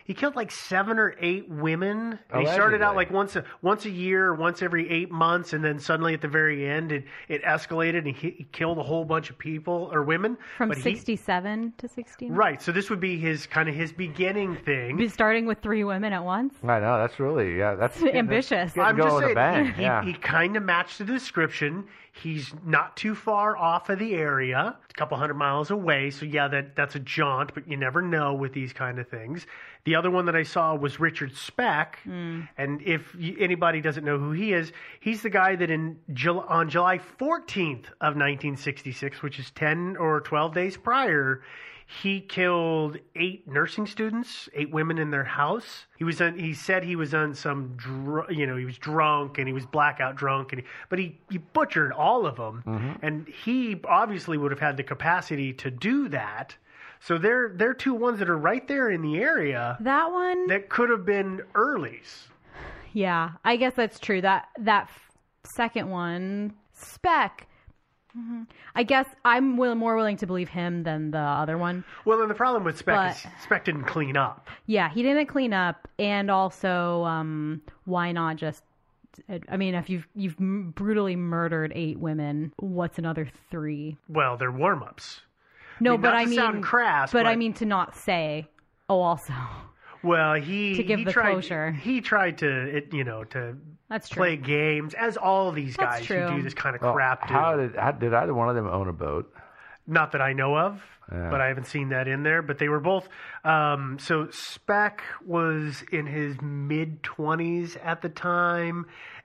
he killed like seven or eight women. And he started out Allegedly. like once a once a year, once every eight months, and then suddenly at the very end, it, it escalated, and he, he killed a whole bunch of people or women. From But he- sixty-seven to sixty. right. So this would be his kind of his beginning thing. Be starting with three women at once. I know, that's really, yeah, that's Ambitious. Getting I'm going just with saying, a bang. he, yeah. he, he kind of matched the description. He's not too far off of the area, a couple hundred miles away. So yeah, that that's a jaunt, but you never know with these kind of things. The other one that I saw was Richard Speck, and if you, anybody doesn't know who he is, he's the guy that in Jul- on July fourteenth of nineteen sixty-six, which is ten or twelve days prior, he killed eight nursing students, eight women in their house. He was on, he said he was on some, dr- you know, he was drunk and he was blackout drunk, and he, but he, he butchered all of them. Mm-hmm. And he obviously would have had the capacity to do that. So they're, they're two ones that are right there in the area That one, that could have been earlies. yeah, I guess that's true. That that f- second one, Speck. mhm. I guess I'm will, more willing to believe him than the other one. Well, and the problem with Speck But- is Speck didn't clean up. Yeah, he didn't clean up, and also, um, why not just? I mean, if you've you've m- brutally murdered eight women, what's another three? Well, they're warm-ups. No, I mean, but not I to mean, sound crass, but I but- mean to not say. Oh, also, Well, he To give he the tried, closure. He tried to, it, you know, to that's true. play games, as all these That's guys true. who do this kind of Well, crap do. how did how, did either one of them own a boat? Not that I know of, Yeah. but I haven't seen that in there. But they were both. Um, so Speck was in his mid twenties at the time,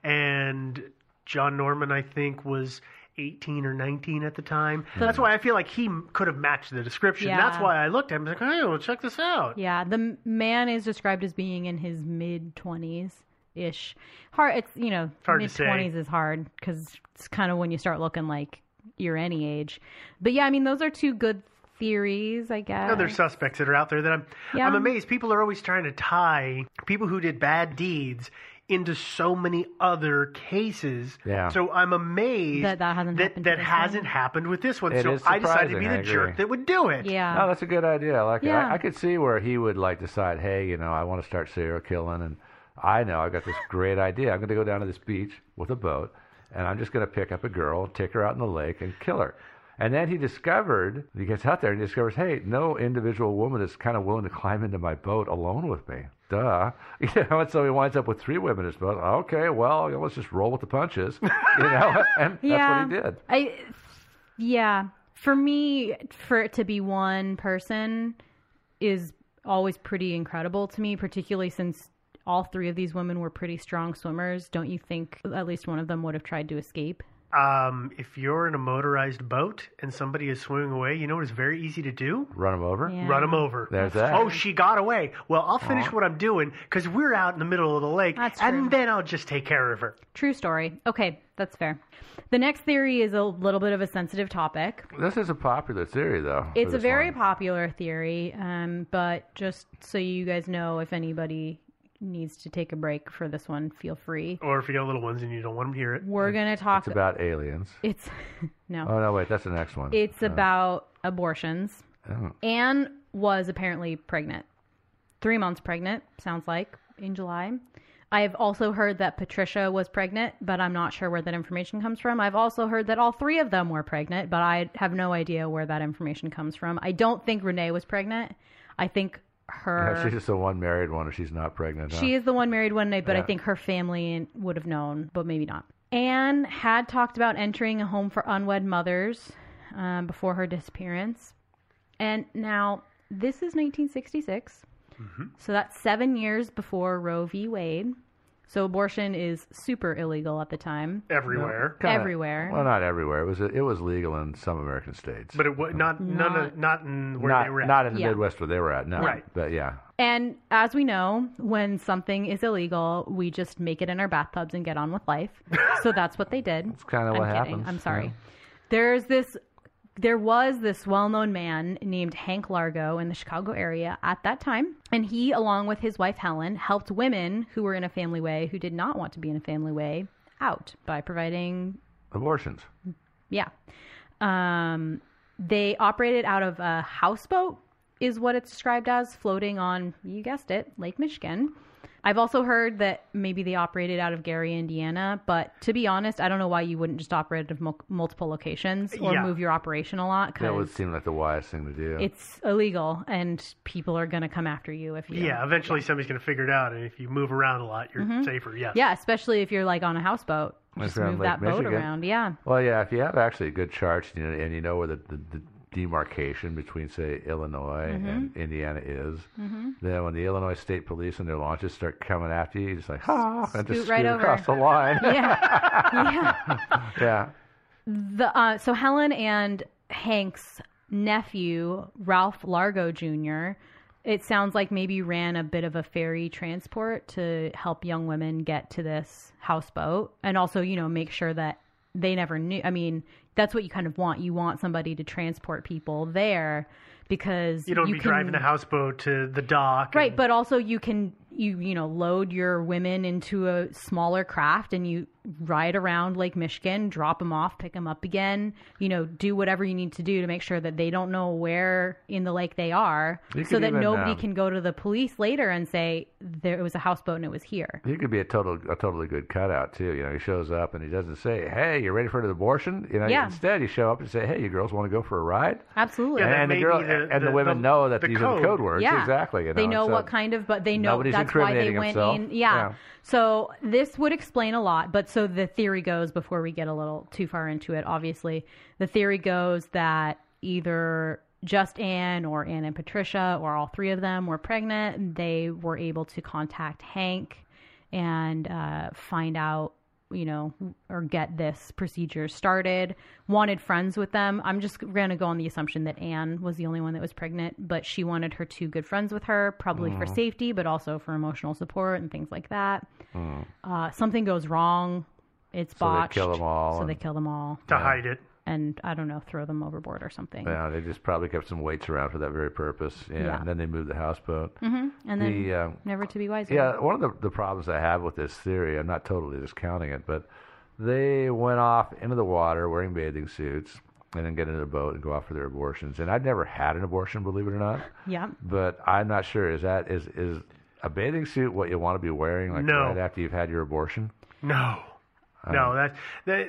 and John Norman, I think, was eighteen or nineteen at the time. That's why I feel like he m- could have matched the description. Yeah. That's why I looked at him and was like, hey, well, check this out. Yeah, the m- man is described as being in his mid twenties ish. Hard. It's you know hard to mid say. twenties is hard because it's kind of when you start looking like you're any age. But yeah, I mean those are two good theories, I guess. Other suspects that are out there that I'm Yeah. I'm amazed. People are always trying to tie people who did bad deeds into so many other cases. Yeah. So I'm amazed That that hasn't that, happened to that this hasn't one. happened with this one. It so is I decided to be surprising, the I agree. jerk that would do it. Yeah. No, that's a good idea. I like it. Yeah. I, I could see where he would like decide, hey, you know, I want to start serial killing, and I know I got this great idea. I'm going to go down to this beach with a boat, and I'm just going to pick up a girl, take her out in the lake, and kill her. And then he discovered, he gets out there and he discovers, hey, no individual woman is kind of willing to climb into my boat alone with me. Duh. You know, and so he winds up with three women in his boat. Okay, well, let's just roll with the punches. You know, and yeah. that's what he did. I, yeah. For me, for it to be one person is always pretty incredible to me, particularly since all three of these women were pretty strong swimmers. Don't you think at least one of them would have tried to escape? Um, if you're in a motorized boat and somebody is swimming away, you know what is very easy to do? Run him over. Yeah. Run them over. There's that. Oh, she got away. Well, I'll finish what I'm doing because we're out in the middle of the lake, That's and true. then I'll just take care of her. True story. Okay, that's fair. The next theory is a little bit of a sensitive topic. This is a popular theory, though. for It's a this very one. popular theory, um, but just so you guys know, if anybody needs to take a break for this one, feel free. Or if you got little ones and you don't want them to hear it. We're gonna talk. It's about aliens. It's no. Oh, no, wait, that's the next one. It's Uh, about abortions. oh. Anne was apparently pregnant. Three months pregnant, sounds like, in July. I've also heard that Patricia was pregnant, but I'm not sure where that information comes from. I've also heard that all three of them were pregnant, but I have no idea where that information comes from. I don't think Renee was pregnant. I think her... Yeah, she's just the one married one, if she's not pregnant. Huh? She is the one married one, but I Yeah. think her family would have known, but maybe not. Anne had talked about entering a home for unwed mothers um, before her disappearance. And now, this is nineteen sixty-six. Mm-hmm. So that's seven years before Roe v. Wade. So abortion is super illegal at the time. Everywhere. Kinda- Everywhere. Well, not everywhere. It was it was legal in some American states. But it was not, none Not- of, not in where not, they were at. not in the Yeah. Midwest where they were at. No. Right. But yeah. And as we know, when something is illegal, we just make it in our bathtubs and get on with life. So that's what they did. It's kinda I'm what kidding. happens, I'm sorry. yeah. There's this, there was this well-known man named Hank Largo in the Chicago area at that time. And he, along with his wife Helen, helped women who were in a family way who did not want to be in a family way out by providing, Abortions. yeah. Um, they operated out of a houseboat is what it's described as, floating on, you guessed it, Lake Michigan. I've also heard that maybe they operated out of Gary, Indiana, but to be honest, I don't know why you wouldn't just operate out of mul- multiple locations or Yeah. move your operation a lot. That would Because seem like the wise thing to do. it's illegal, and people are going to come after you if you. Yeah, eventually somebody's going to figure it out, and if you move around a lot, you're safer. Yes. Yeah, especially if you're like on a houseboat. Like Just around move Lake that boat Michigan. around. Yeah. Well, yeah, if you have actually a good charts and you know, and you know where the, the, the demarcation between, say, Illinois Mm-hmm. and Indiana is, then when the Illinois State Police and their launches start coming after you, you just like, ha, and just Scoot right scoot over. across the line. Yeah. yeah. yeah. The uh, so Helen and Hank's nephew, Ralph Largo Junior, it sounds like maybe ran a bit of a ferry transport to help young women get to this houseboat, and also, you know, make sure that they never knew. I mean, that's what you kind of want. You want somebody to transport people there because You don't be can, driving a houseboat to the dock. right? and- But also, you can you you know load your women into a smaller craft and you ride around Lake Michigan, drop them off, pick them up again. You know, do whatever you need to do to make sure that they don't know where in the lake they are, You so could that even, nobody um, can go to the police later and say there it was a houseboat and it was here. He could be a total, a totally good cutout too. You know, he shows up and he doesn't say, "Hey, you ready for an abortion?" You know, Yeah. instead you show up and say, "Hey, you girls want to go for a ride?" Absolutely. Yeah, that and the may girl be the- and the, the- women the- know that the these are code. the code words. Yeah, Exactly. You they know, know so what kind of, but they know nobody's that's why they incriminating went himself. in. Yeah. Yeah. So this would explain a lot. But so the theory goes, before we get a little too far into it, obviously, the theory goes that either just Anne or Anne and Patricia or all three of them were pregnant. They were able to contact Hank and uh, find out, you know, or get this procedure started, wanted friends with them. I'm just going to go on the assumption that Anne was the only one that was pregnant, but she wanted her two good friends with her, probably Mm. for safety, but also for emotional support and things like that. Mm. Uh, something goes wrong. It's So they botched. kill them all So and- they kill them all. to hide it. And I don't know, throw them overboard or something. Yeah, they just probably kept some weights around for that very purpose. Yeah, Yeah. and then they moved the houseboat. hmm And then The, um, never to be wiser. Yeah, one of the, the problems I have with this theory, I'm not totally discounting it, but they went off into the water wearing bathing suits and then get into the boat and go off for their abortions. And I've never had an abortion, believe it or not. Yeah. But I'm not sure. Is that is is a bathing suit what you want to be wearing like No. right after you've had your abortion? No, no, that that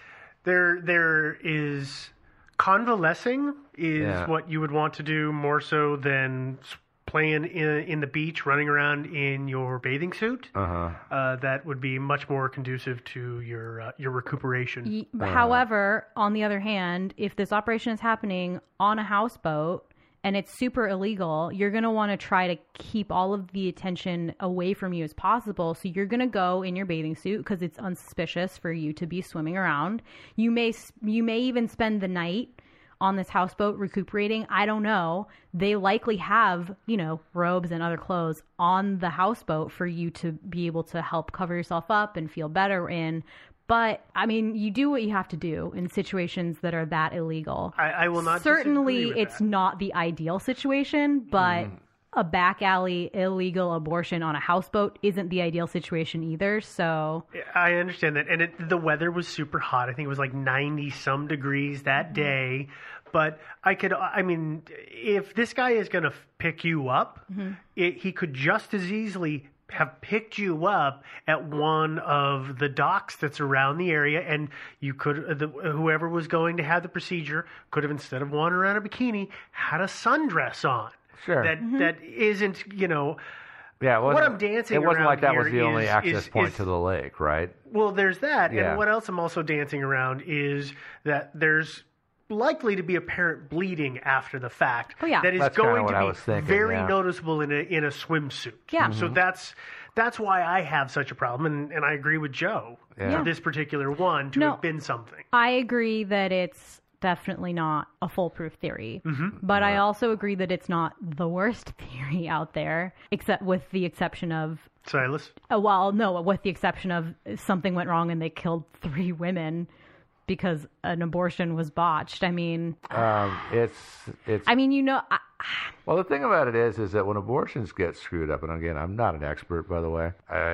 there there is convalescing is Yeah. what you would want to do more so than s- playing in in the beach, running around in your bathing suit. Uh-huh. Uh, that would be much more conducive to your uh, your recuperation. Ye- However, on the other hand, if this operation is happening on a houseboat and it's super illegal, you're going to want to try to keep all of the attention away from you as possible. So you're going to go in your bathing suit because it's unsuspicious for you to be swimming around. You may s- you may even spend the night on this houseboat recuperating. I don't know. They likely have, you know, robes and other clothes on the houseboat for you to be able to help cover yourself up and feel better in. But I mean, you do what you have to do in situations that are that illegal. I, I will not Certainly, disagree with it's that. not the ideal situation, but a back alley illegal abortion on a houseboat isn't the ideal situation either. So I understand that, and it, the weather was super hot. I think it was like ninety some degrees that day. But I could, I mean, if this guy is going to pick you up, it, he could just as easily have picked you up at one of the docks that's around the area, and you could, uh, the, whoever was going to have the procedure could have, instead of wandering around a bikini, had a sundress on. Sure. That that isn't, you know. Yeah, it What wasn't- I'm dancing It wasn't around like that was here the only is- access is- point is- to the lake, right? Well, there's that. Yeah. And what else I'm also dancing around is that there's likely to be apparent bleeding after the fact. Oh, yeah. That is That's kinda going what to I be was thinking, very yeah. noticeable in a in a swimsuit. Yeah. So that's that's why I have such a problem, and, and I agree with Joe Yeah. for this particular one to No. have been something. I agree that it's definitely not a foolproof theory. But I also agree that it's not the worst theory out there, except with the exception of, Silas? uh, well, no, with the exception of something went wrong and they killed three women because an abortion was botched. I mean, Um, it's it's. I mean, you know, I, Well, the thing about it is, is that when abortions get screwed up, and again, I'm not an expert, by the way.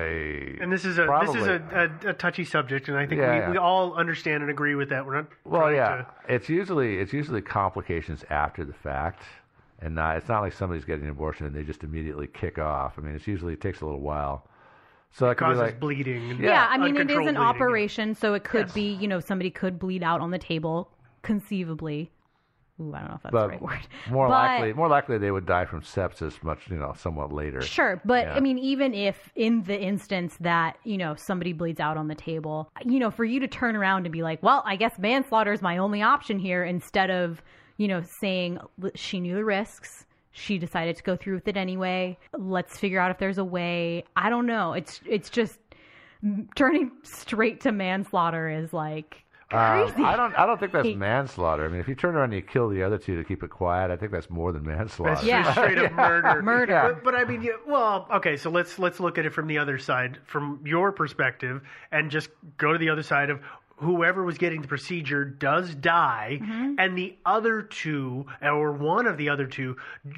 I And this is a probably, this is a, a, a touchy subject, and I think Yeah, we, yeah. we all understand and agree with that. We're not well, trying yeah. to It's usually it's usually complications after the fact, and not, it's not like somebody's getting an abortion and they just immediately kick off. I mean, it's usually it takes a little while. So it, it could causes be like bleeding. And Yeah, yeah I mean, it is uncontrolled an bleeding. operation, so it could Yes. be, you know, somebody could bleed out on the table, conceivably. Ooh, I don't know if that's but the right word. More But- likely, more likely they would die from sepsis much, you know, somewhat later. Sure, but Yeah. I mean, even if in the instance that, you know, somebody bleeds out on the table, you know, for you to turn around and be like, well, I guess manslaughter is my only option here, instead of, you know, saying she knew the risks, she decided to go through with it anyway, let's figure out if there's a way. I don't know. It's it's just turning straight to manslaughter is like Um, crazy. I don't. I don't think that's manslaughter. I mean, if you turn around and you kill the other two to keep it quiet, I think that's more than manslaughter. That's Yeah. just straight up murder. Murder. But, but I mean, yeah, well, okay. So let's let's look at it from the other side, from your perspective, and just go to the other side of whoever was getting the procedure does die, Mm-hmm. and the other two, or one of the other two,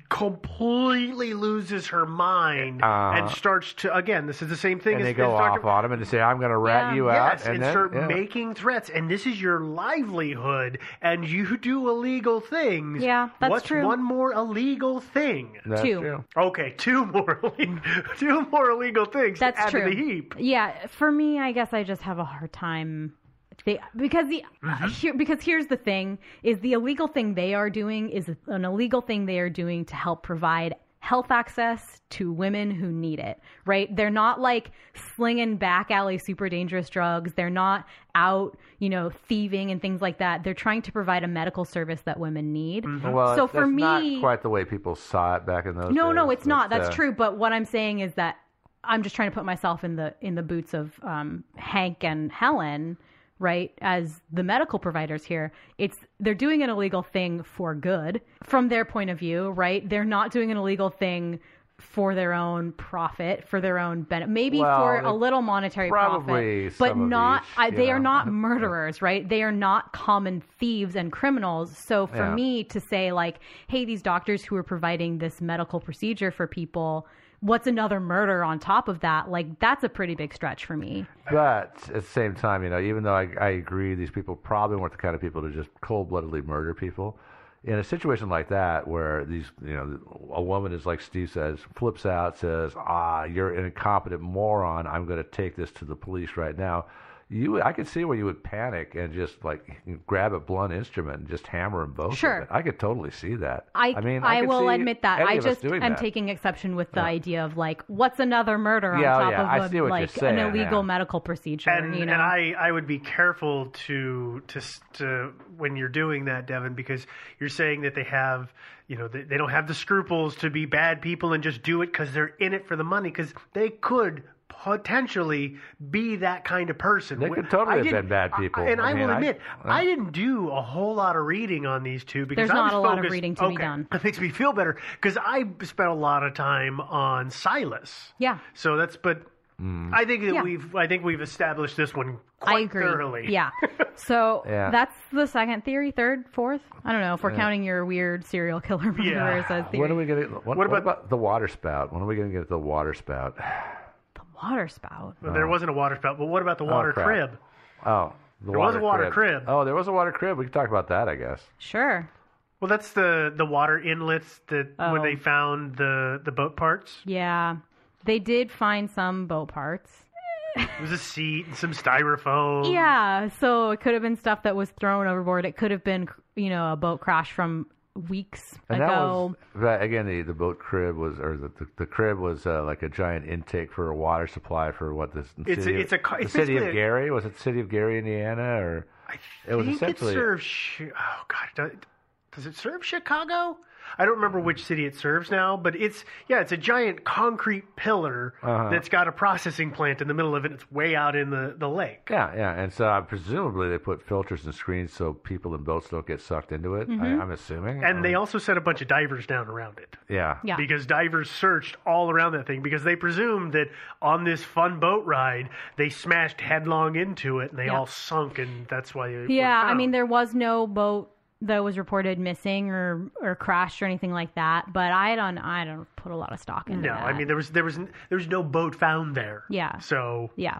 completely loses her mind Uh-huh. and starts to again. This is the same thing And as they go as Doctor off on him and they say, "I'm going to rat Yeah. you Yes, out," and, then, start yeah. making threats, and this is your livelihood, and you do illegal things. Yeah, that's What's true. one more illegal thing? That's Two. true. Okay, two more, ille- two more illegal things That's to add true. to the heap. Yeah, for me, I guess I just have a hard time. They, because the uh, here, because here's the thing: is the illegal thing they are doing is an illegal thing they are doing to help provide health access to women who need it. Right? They're not like slinging back alley super dangerous drugs. They're not out, you know, thieving and things like that. They're trying to provide a medical service that women need. Well, So that's, for that's me, not quite the way people saw it back in those days. no, no, it's not. That's uh, true. But what I'm saying is that I'm just trying to put myself in the in the boots of um, Hank and Helen, right? As the medical providers here, it's they're doing an illegal thing for good from their point of view, right? They're not doing an illegal thing for their own profit, for their own benefit, maybe Well, for they- a little monetary probably profit, but some of not. each, I, you they are know. not murderers, right? They are not common thieves and criminals. So for Yeah. me to say like, hey, these doctors who are providing this medical procedure for people, what's another murder on top of that? Like, that's a pretty big stretch for me. But at the same time, you know, even though I, I agree these people probably weren't the kind of people to just cold-bloodedly murder people, in a situation like that where these, you know, a woman is like Steve says, flips out, says, ah, you're an incompetent moron, I'm going to take this to the police right now. You, I could see where you would panic and just like grab a blunt instrument and just hammer them both. Sure. with it. I could totally see that. I, I mean, I, could will see admit that. any I of us just doing am that. taking exception with the idea of like, what's another murder on Yeah, oh, top yeah, I of see a, what you're like saying, an illegal yeah. medical procedure? And, you know? and I, I would be careful to, to to when you're doing that, Devin, because you're saying that they have, you know, they, they don't have the scruples to be bad people and just do it because they're in it for the money, because they could potentially be that kind of person. They could totally I have didn't- been bad people. I- and I, I mean, will I- admit, I- I didn't do a whole lot of reading on these two because There's I was not a lot of focused- reading to be okay, done. That makes me feel better because I spent a lot of time on Silas. yeah. So that's, but Mm. I think that Yeah. we've, I think we've established this one quite I agree. thoroughly. Yeah. So Yeah. that's the second theory, third, fourth. I don't know if we're counting your weird serial killer murderers as theory. When are we going to? What, What what about- about, the water spout? When are we going to get the water spout? The water spout. Well, there wasn't a water spout, but what about the water Oh, crap. crib? Oh, the There was a water crib. Oh, there was a water crib. We can talk about that, I guess. Sure. Well, that's the, the water inlets that when Oh. they found the, the boat parts. Yeah. They did find some boat parts. There was a seat and some styrofoam. Yeah, so it could have been stuff that was thrown overboard. It could have been, you know, a boat crash from weeks And that ago. was but again the, the boat crib was or the the, the crib was uh, like a giant intake for a water supply for what this It's city a- of, it's a co- the it's city of basically a- Gary was it the city of Gary, Indiana, or I it was think it essentially serves. Chi- Oh God, does, does it serve Chicago? I don't remember which city it serves now, but it's yeah, it's a giant concrete pillar Uh-huh. that's got a processing plant in the middle of it. It's way out in the, the lake. yeah yeah and so uh, presumably they put filters and screens so people in boats don't get sucked into it. Mm-hmm. I, I'm assuming, And they Um, also set a bunch of divers down around it. yeah Yeah. Because divers searched all around that thing because they presumed that on this fun boat ride they smashed headlong into it and they Yeah. all sunk, and that's why. They were Yeah, I found. mean, there was no boat that was reported missing or, or crashed or anything like that, but I don't I don't put a lot of stock into no. that. I mean, there was there was there was no boat found there. Yeah. So Yeah.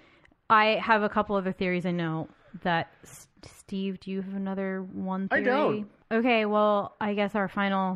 I have a couple other theories I know that S- Steve, do you have another one I theory? don't. Okay, well, I guess our final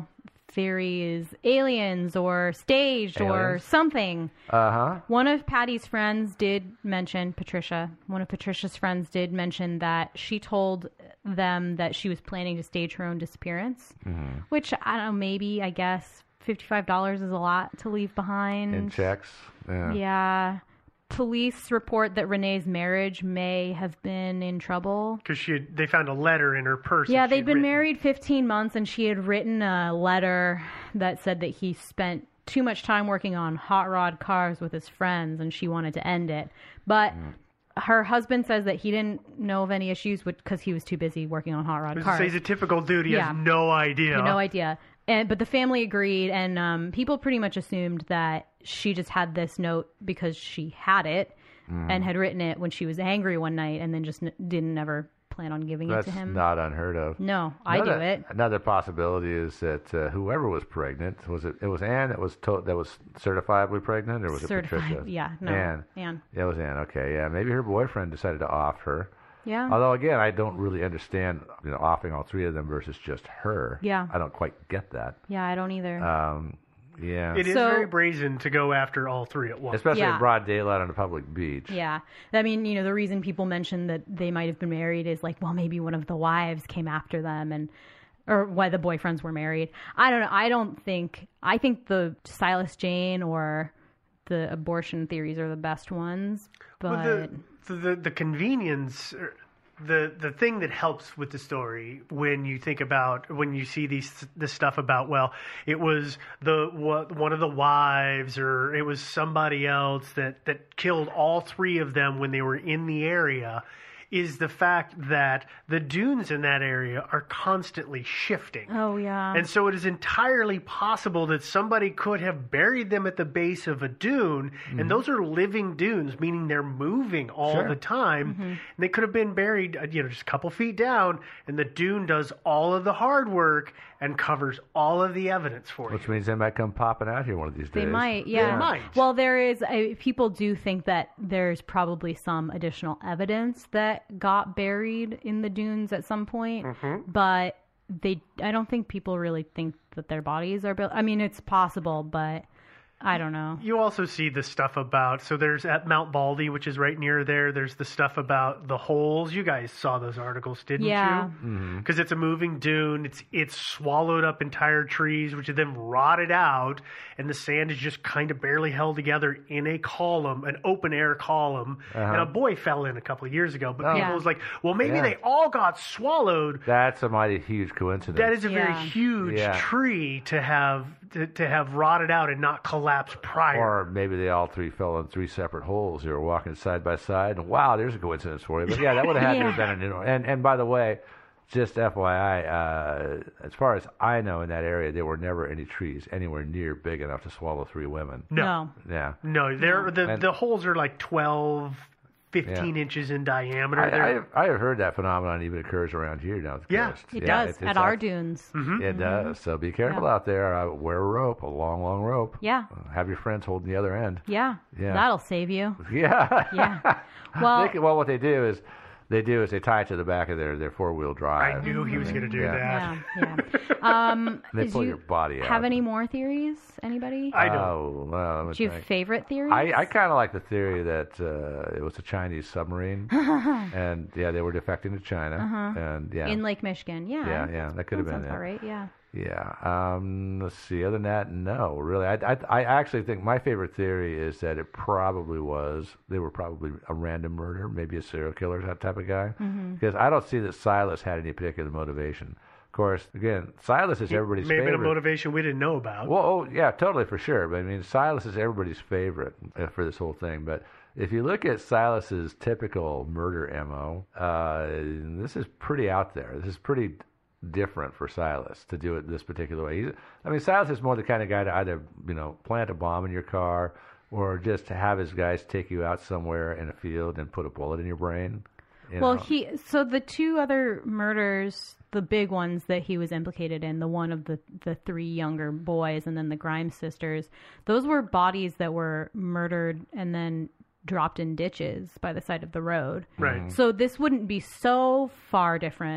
theories, aliens or staged or Aliens. something. Uh-huh. One of Patty's friends did mention, Patricia, one of Patricia's friends did mention that she told them that she was planning to stage her own disappearance, Mm-hmm. which, I don't know, maybe, I guess, fifty-five dollars is a lot to leave behind. In checks. Yeah. Yeah. Police report that Renee's marriage may have been in trouble. Because she had, they found a letter in her purse. Yeah, that they'd she'd been written. married fifteen months, and she had written a letter that said that he spent too much time working on hot rod cars with his friends, and she wanted to end it. But her husband says that he didn't know of any issues because he was too busy working on hot rod I was cars. gonna say, he's a typical dude. He Yeah. has no idea. He had no idea. And but the family agreed, and um, people pretty much assumed that she just had this note because she had it and had written it when she was angry one night, and then just n- didn't ever plan on giving That's it to him. not unheard of. No, I do Another- it. Another possibility is that uh, whoever was pregnant, was it it was Anne that was to, that was certifiably pregnant, or was it Certified, Patricia? yeah, no, Anne. Anne. Yeah, it was Anne. Okay, yeah, maybe her boyfriend decided to off her. Yeah. Although again, I don't really understand, you know, offing all three of them versus just her. Yeah. I don't quite get that. Yeah, I don't either. Um, yeah. It is So- very brazen to go after all three at once. Especially Yeah. in broad daylight on a public beach. Yeah. I mean, you know, the reason people mention that they might have been married is like, well, maybe one of the wives came after them and or why the boyfriends were married. I don't know. I don't think I think the Silas Jane or the abortion theories are the best ones, but Well, the, the the the convenience, er, the the thing that helps with the story when you think about when you see these this stuff about, well, it was the what, one of the wives or it was somebody else that that killed all three of them when they were in the area, is the fact that the dunes in that area are constantly shifting. oh yeah. And so it is entirely possible that somebody could have buried them at the base of a dune, and those are living dunes, meaning they're moving all Sure. the time. Mm-hmm. And they could have been buried, uh, you know, just a couple feet down, and the dune does all of the hard work and covers all of the evidence for Which you. means they might come popping out here one of these They days. might, yeah. might. Well, there is. Uh, people do think that there's probably some additional evidence that got buried in the dunes at some point, Mm-hmm. but they. I don't think people really think that their bodies are built. I mean, it's possible, but I don't know. You also see the stuff about, so there's at Mount Baldy, which is right near there, there's the stuff about the holes. You guys saw those articles, didn't Yeah. you? Because it's a moving dune. It's it's swallowed up entire trees, which are then rotted out, and the sand is just kind of barely held together in a column, an open air column. And a boy fell in a couple of years ago, but Oh. people Yeah. was like, well, maybe Yeah. they all got swallowed. That's a mighty huge coincidence. That is a very Yeah. huge Yeah. tree to have to, to have rotted out and not collapsed prior. Or maybe they all three fell in three separate holes. They were walking side by side, and wow, there's a coincidence for you. But yeah, that would have had to have been a new. And and by the way, just F Y I, uh, as far as I know, in that area, there were never any trees anywhere near big enough to swallow three women. No. Yeah, No, they're the And- the holes are like twelve, fifteen Yeah. inches in diameter. I, I, They're- have, I have heard that phenomenon even occurs around here down the Yeah. coast. It Yeah, does it's at our act- dunes. It does. So be careful Yeah. out there. Uh, wear a rope, a long, long rope. Yeah. Uh, have your friends holding the other end. Yeah. Yeah. That'll save you. Yeah. Yeah. Well, They can- well, what they do is they do is they tie it to the back of their, their four wheel drive. I knew he was going to do Yeah. that. yeah, yeah. Um, They did pull you your body out. have any more theories? Anybody? I don't. Oh, well, let me Do you have think. favorite theories? I, I kind of like the theory that uh, it was a Chinese submarine, and yeah, they were defecting to China, and yeah, in Lake Michigan. Yeah. Yeah, yeah, that could have been sounds it. about right. Yeah. yeah. Um, let's see. Other than that, no, really. I, I, I actually think my favorite theory is that it probably was they were probably a random murder, maybe a serial killer that type of guy, Mm-hmm. because I don't see that Silas had any particular motivation. Of course, again, Silas is everybody's Maybe favorite. a motivation we didn't know about. Well, oh, yeah, totally, for sure. But I mean, Silas is everybody's favorite uh, for this whole thing. But if you look at Silas's typical murder M O, uh, this is pretty out there. This is pretty different for Silas to do it this particular way. He's, I mean, Silas is more the kind of guy to either, you know, plant a bomb in your car or just to have his guys take you out somewhere in a field and put a bullet in your brain. You Well, know? he so the two other murders, the big ones that he was implicated in, the one of the the three younger boys and then the Grimes sisters, those were bodies that were murdered and then dropped in ditches by the side of the road. Right. So this wouldn't be so far different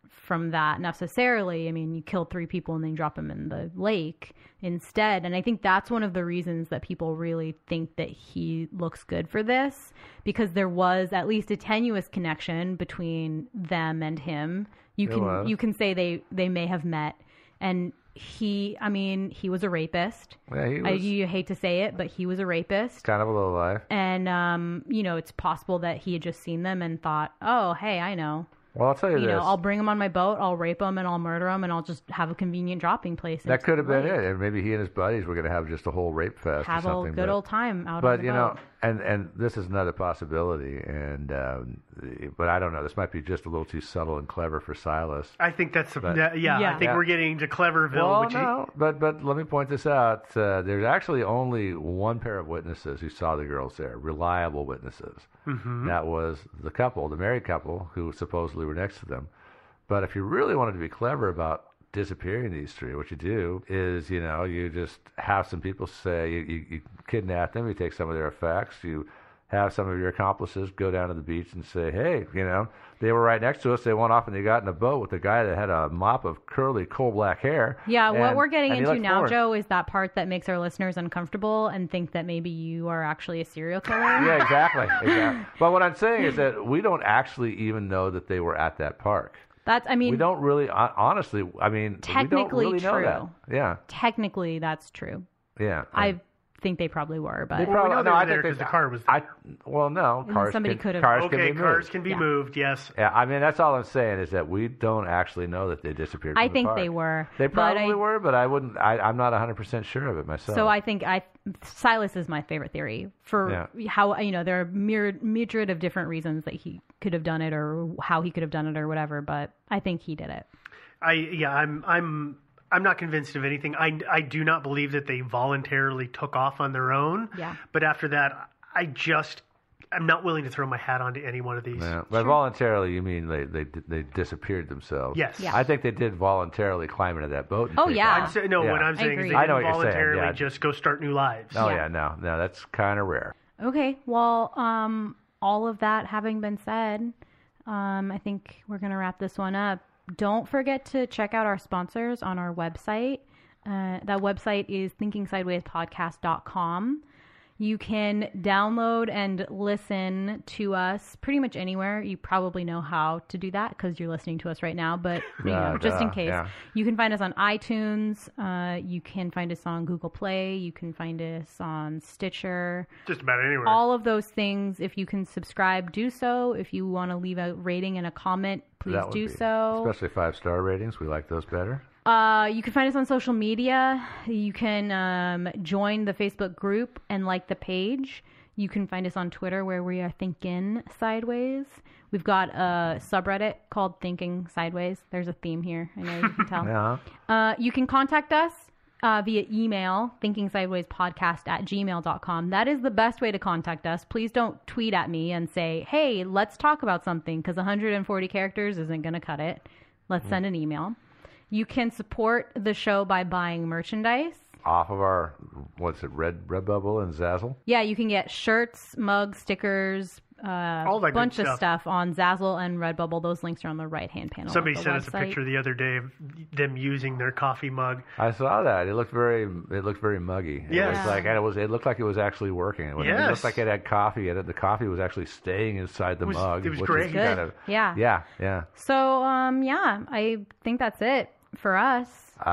from that necessarily. I mean, you kill three people and then drop them in the lake instead. And I think that's one of the reasons that people really think that he looks good for this, because there was at least a tenuous connection between them and him. You There can was. you can say they, they may have met. And he, I mean, he was a rapist. Yeah, he I, was you hate to say it, but he was a rapist. kind of a low life. And, um, you know, it's possible that he had just seen them and thought, oh, hey, I know. Well, I'll tell you, You this. know, I'll bring them on my boat, I'll rape them, and I'll murder them, and I'll just have a convenient dropping place. that into could have the been lake. it. And maybe he and his buddies were going to have just a whole rape fest Have or a something. good but, old time out on But, the you boat. know, and, and this is another possibility. And um, But I don't know. This might be just a little too subtle and clever for Silas. I think that's But- yeah, yeah. Yeah. I think Yeah. we're getting to Cleverville. Well, which no, but but let me point this out. Uh, there's actually only one pair of witnesses who saw the girls there, reliable witnesses. Mm-hmm. That was the couple, the married couple, who supposedly were next to them. But if you really wanted to be clever about disappearing these three, what you do is, you know, you just have some people say, you, you, you kidnap them, you take some of their effects, you have some of your accomplices go down to the beach and say, hey, you know, they were right next to us, they went off and they got in a boat with a guy that had a mop of curly coal black hair. Yeah, what and- we're getting and he into looked now, forward. Joe, is that part that makes our listeners uncomfortable and think that maybe you are actually a serial killer. Yeah, exactly, exactly. But what I'm saying is that we don't actually even know that they were at that park. That's, I mean, We don't really, hon- honestly, I mean, we don't Technically really know true. that. Yeah, technically that's true. yeah. I think they probably were, but They Well, we probably, know they no, were I there think 'cause they- the car was I, well, no, And cars somebody can, could have- cars okay, can be cars moved. can be Yeah. moved. Yes. Yeah, I mean, that's all I'm saying is that we don't actually know that they disappeared from I the think park. they were. They but probably I- were, but I wouldn't, I, I'm not one hundred percent sure of it myself. So I think I Silas is my favorite theory for how, you know, there are myriad, myriad of different reasons that he could have done it or how he could have done it or whatever, but I think he did it. I yeah. I'm I'm I'm not convinced of anything. I I do not believe that they voluntarily took off on their own. Yeah. But after that, I just I'm not willing to throw my hat onto any one of these. Yeah. By voluntarily, you mean they, they they disappeared themselves? Yes. Yeah. I think they did voluntarily climb into that boat. And Oh, take yeah. off. I'm saying no. Yeah. What I'm I saying is agree. they I know didn't what you're saying, voluntarily yeah. just go start new lives. Oh Yeah. yeah, no, no, that's kind of rare. Okay, well, um, all of that having been said, um, I think we're going to wrap this one up. Don't forget to check out our sponsors on our website. Uh, that website is thinking sideways podcast dot com. You can download and listen to us pretty much anywhere. You probably know how to do that because you're listening to us right now, but you Yeah, know, just in duh, case. yeah. You can find us on iTunes. Uh, you can find us on Google Play. You can find us on Stitcher. Just about anywhere. All of those things, if you can subscribe, do so. If you want to leave a rating and a comment, please That would do be- so. Especially five star ratings, we like those better. Uh, you can find us on social media. You can um, join the Facebook group and like the page. You can find us on Twitter where we are Thinking Sideways. We've got a subreddit called Thinking Sideways. There's a theme here. I know you can tell. Yeah. Uh, you can contact us uh, via email, thinkingsidewayspodcast at gmail dot com. That is the best way to contact us. Please don't tweet at me and say, hey, let's talk about something, because one hundred forty characters isn't going to cut it. Let's send an email. You can support the show by buying merchandise. Off of our, what's it, Red Redbubble and Zazzle? Yeah, you can get shirts, mugs, stickers, uh, All that good bunch of stuff. stuff on Zazzle and Redbubble. Those links are on the right-hand panel. Somebody of the sent us a website. picture the other day of them using their coffee mug. I saw that. It looked very, it looked very muggy. It Yes. was like, and it was, it looked like it was actually working. It, was- it Yes. looked like it had coffee in it. The coffee was actually staying inside the It was- mug. it was which great. is Good. kind of, Yeah. yeah, yeah. So, um, yeah, I think that's it for us.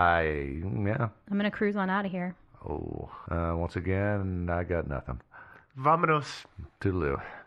I, yeah. I'm going to cruise on out of here. Oh, uh, once again, I got nothing. Vamonos. Toodaloo.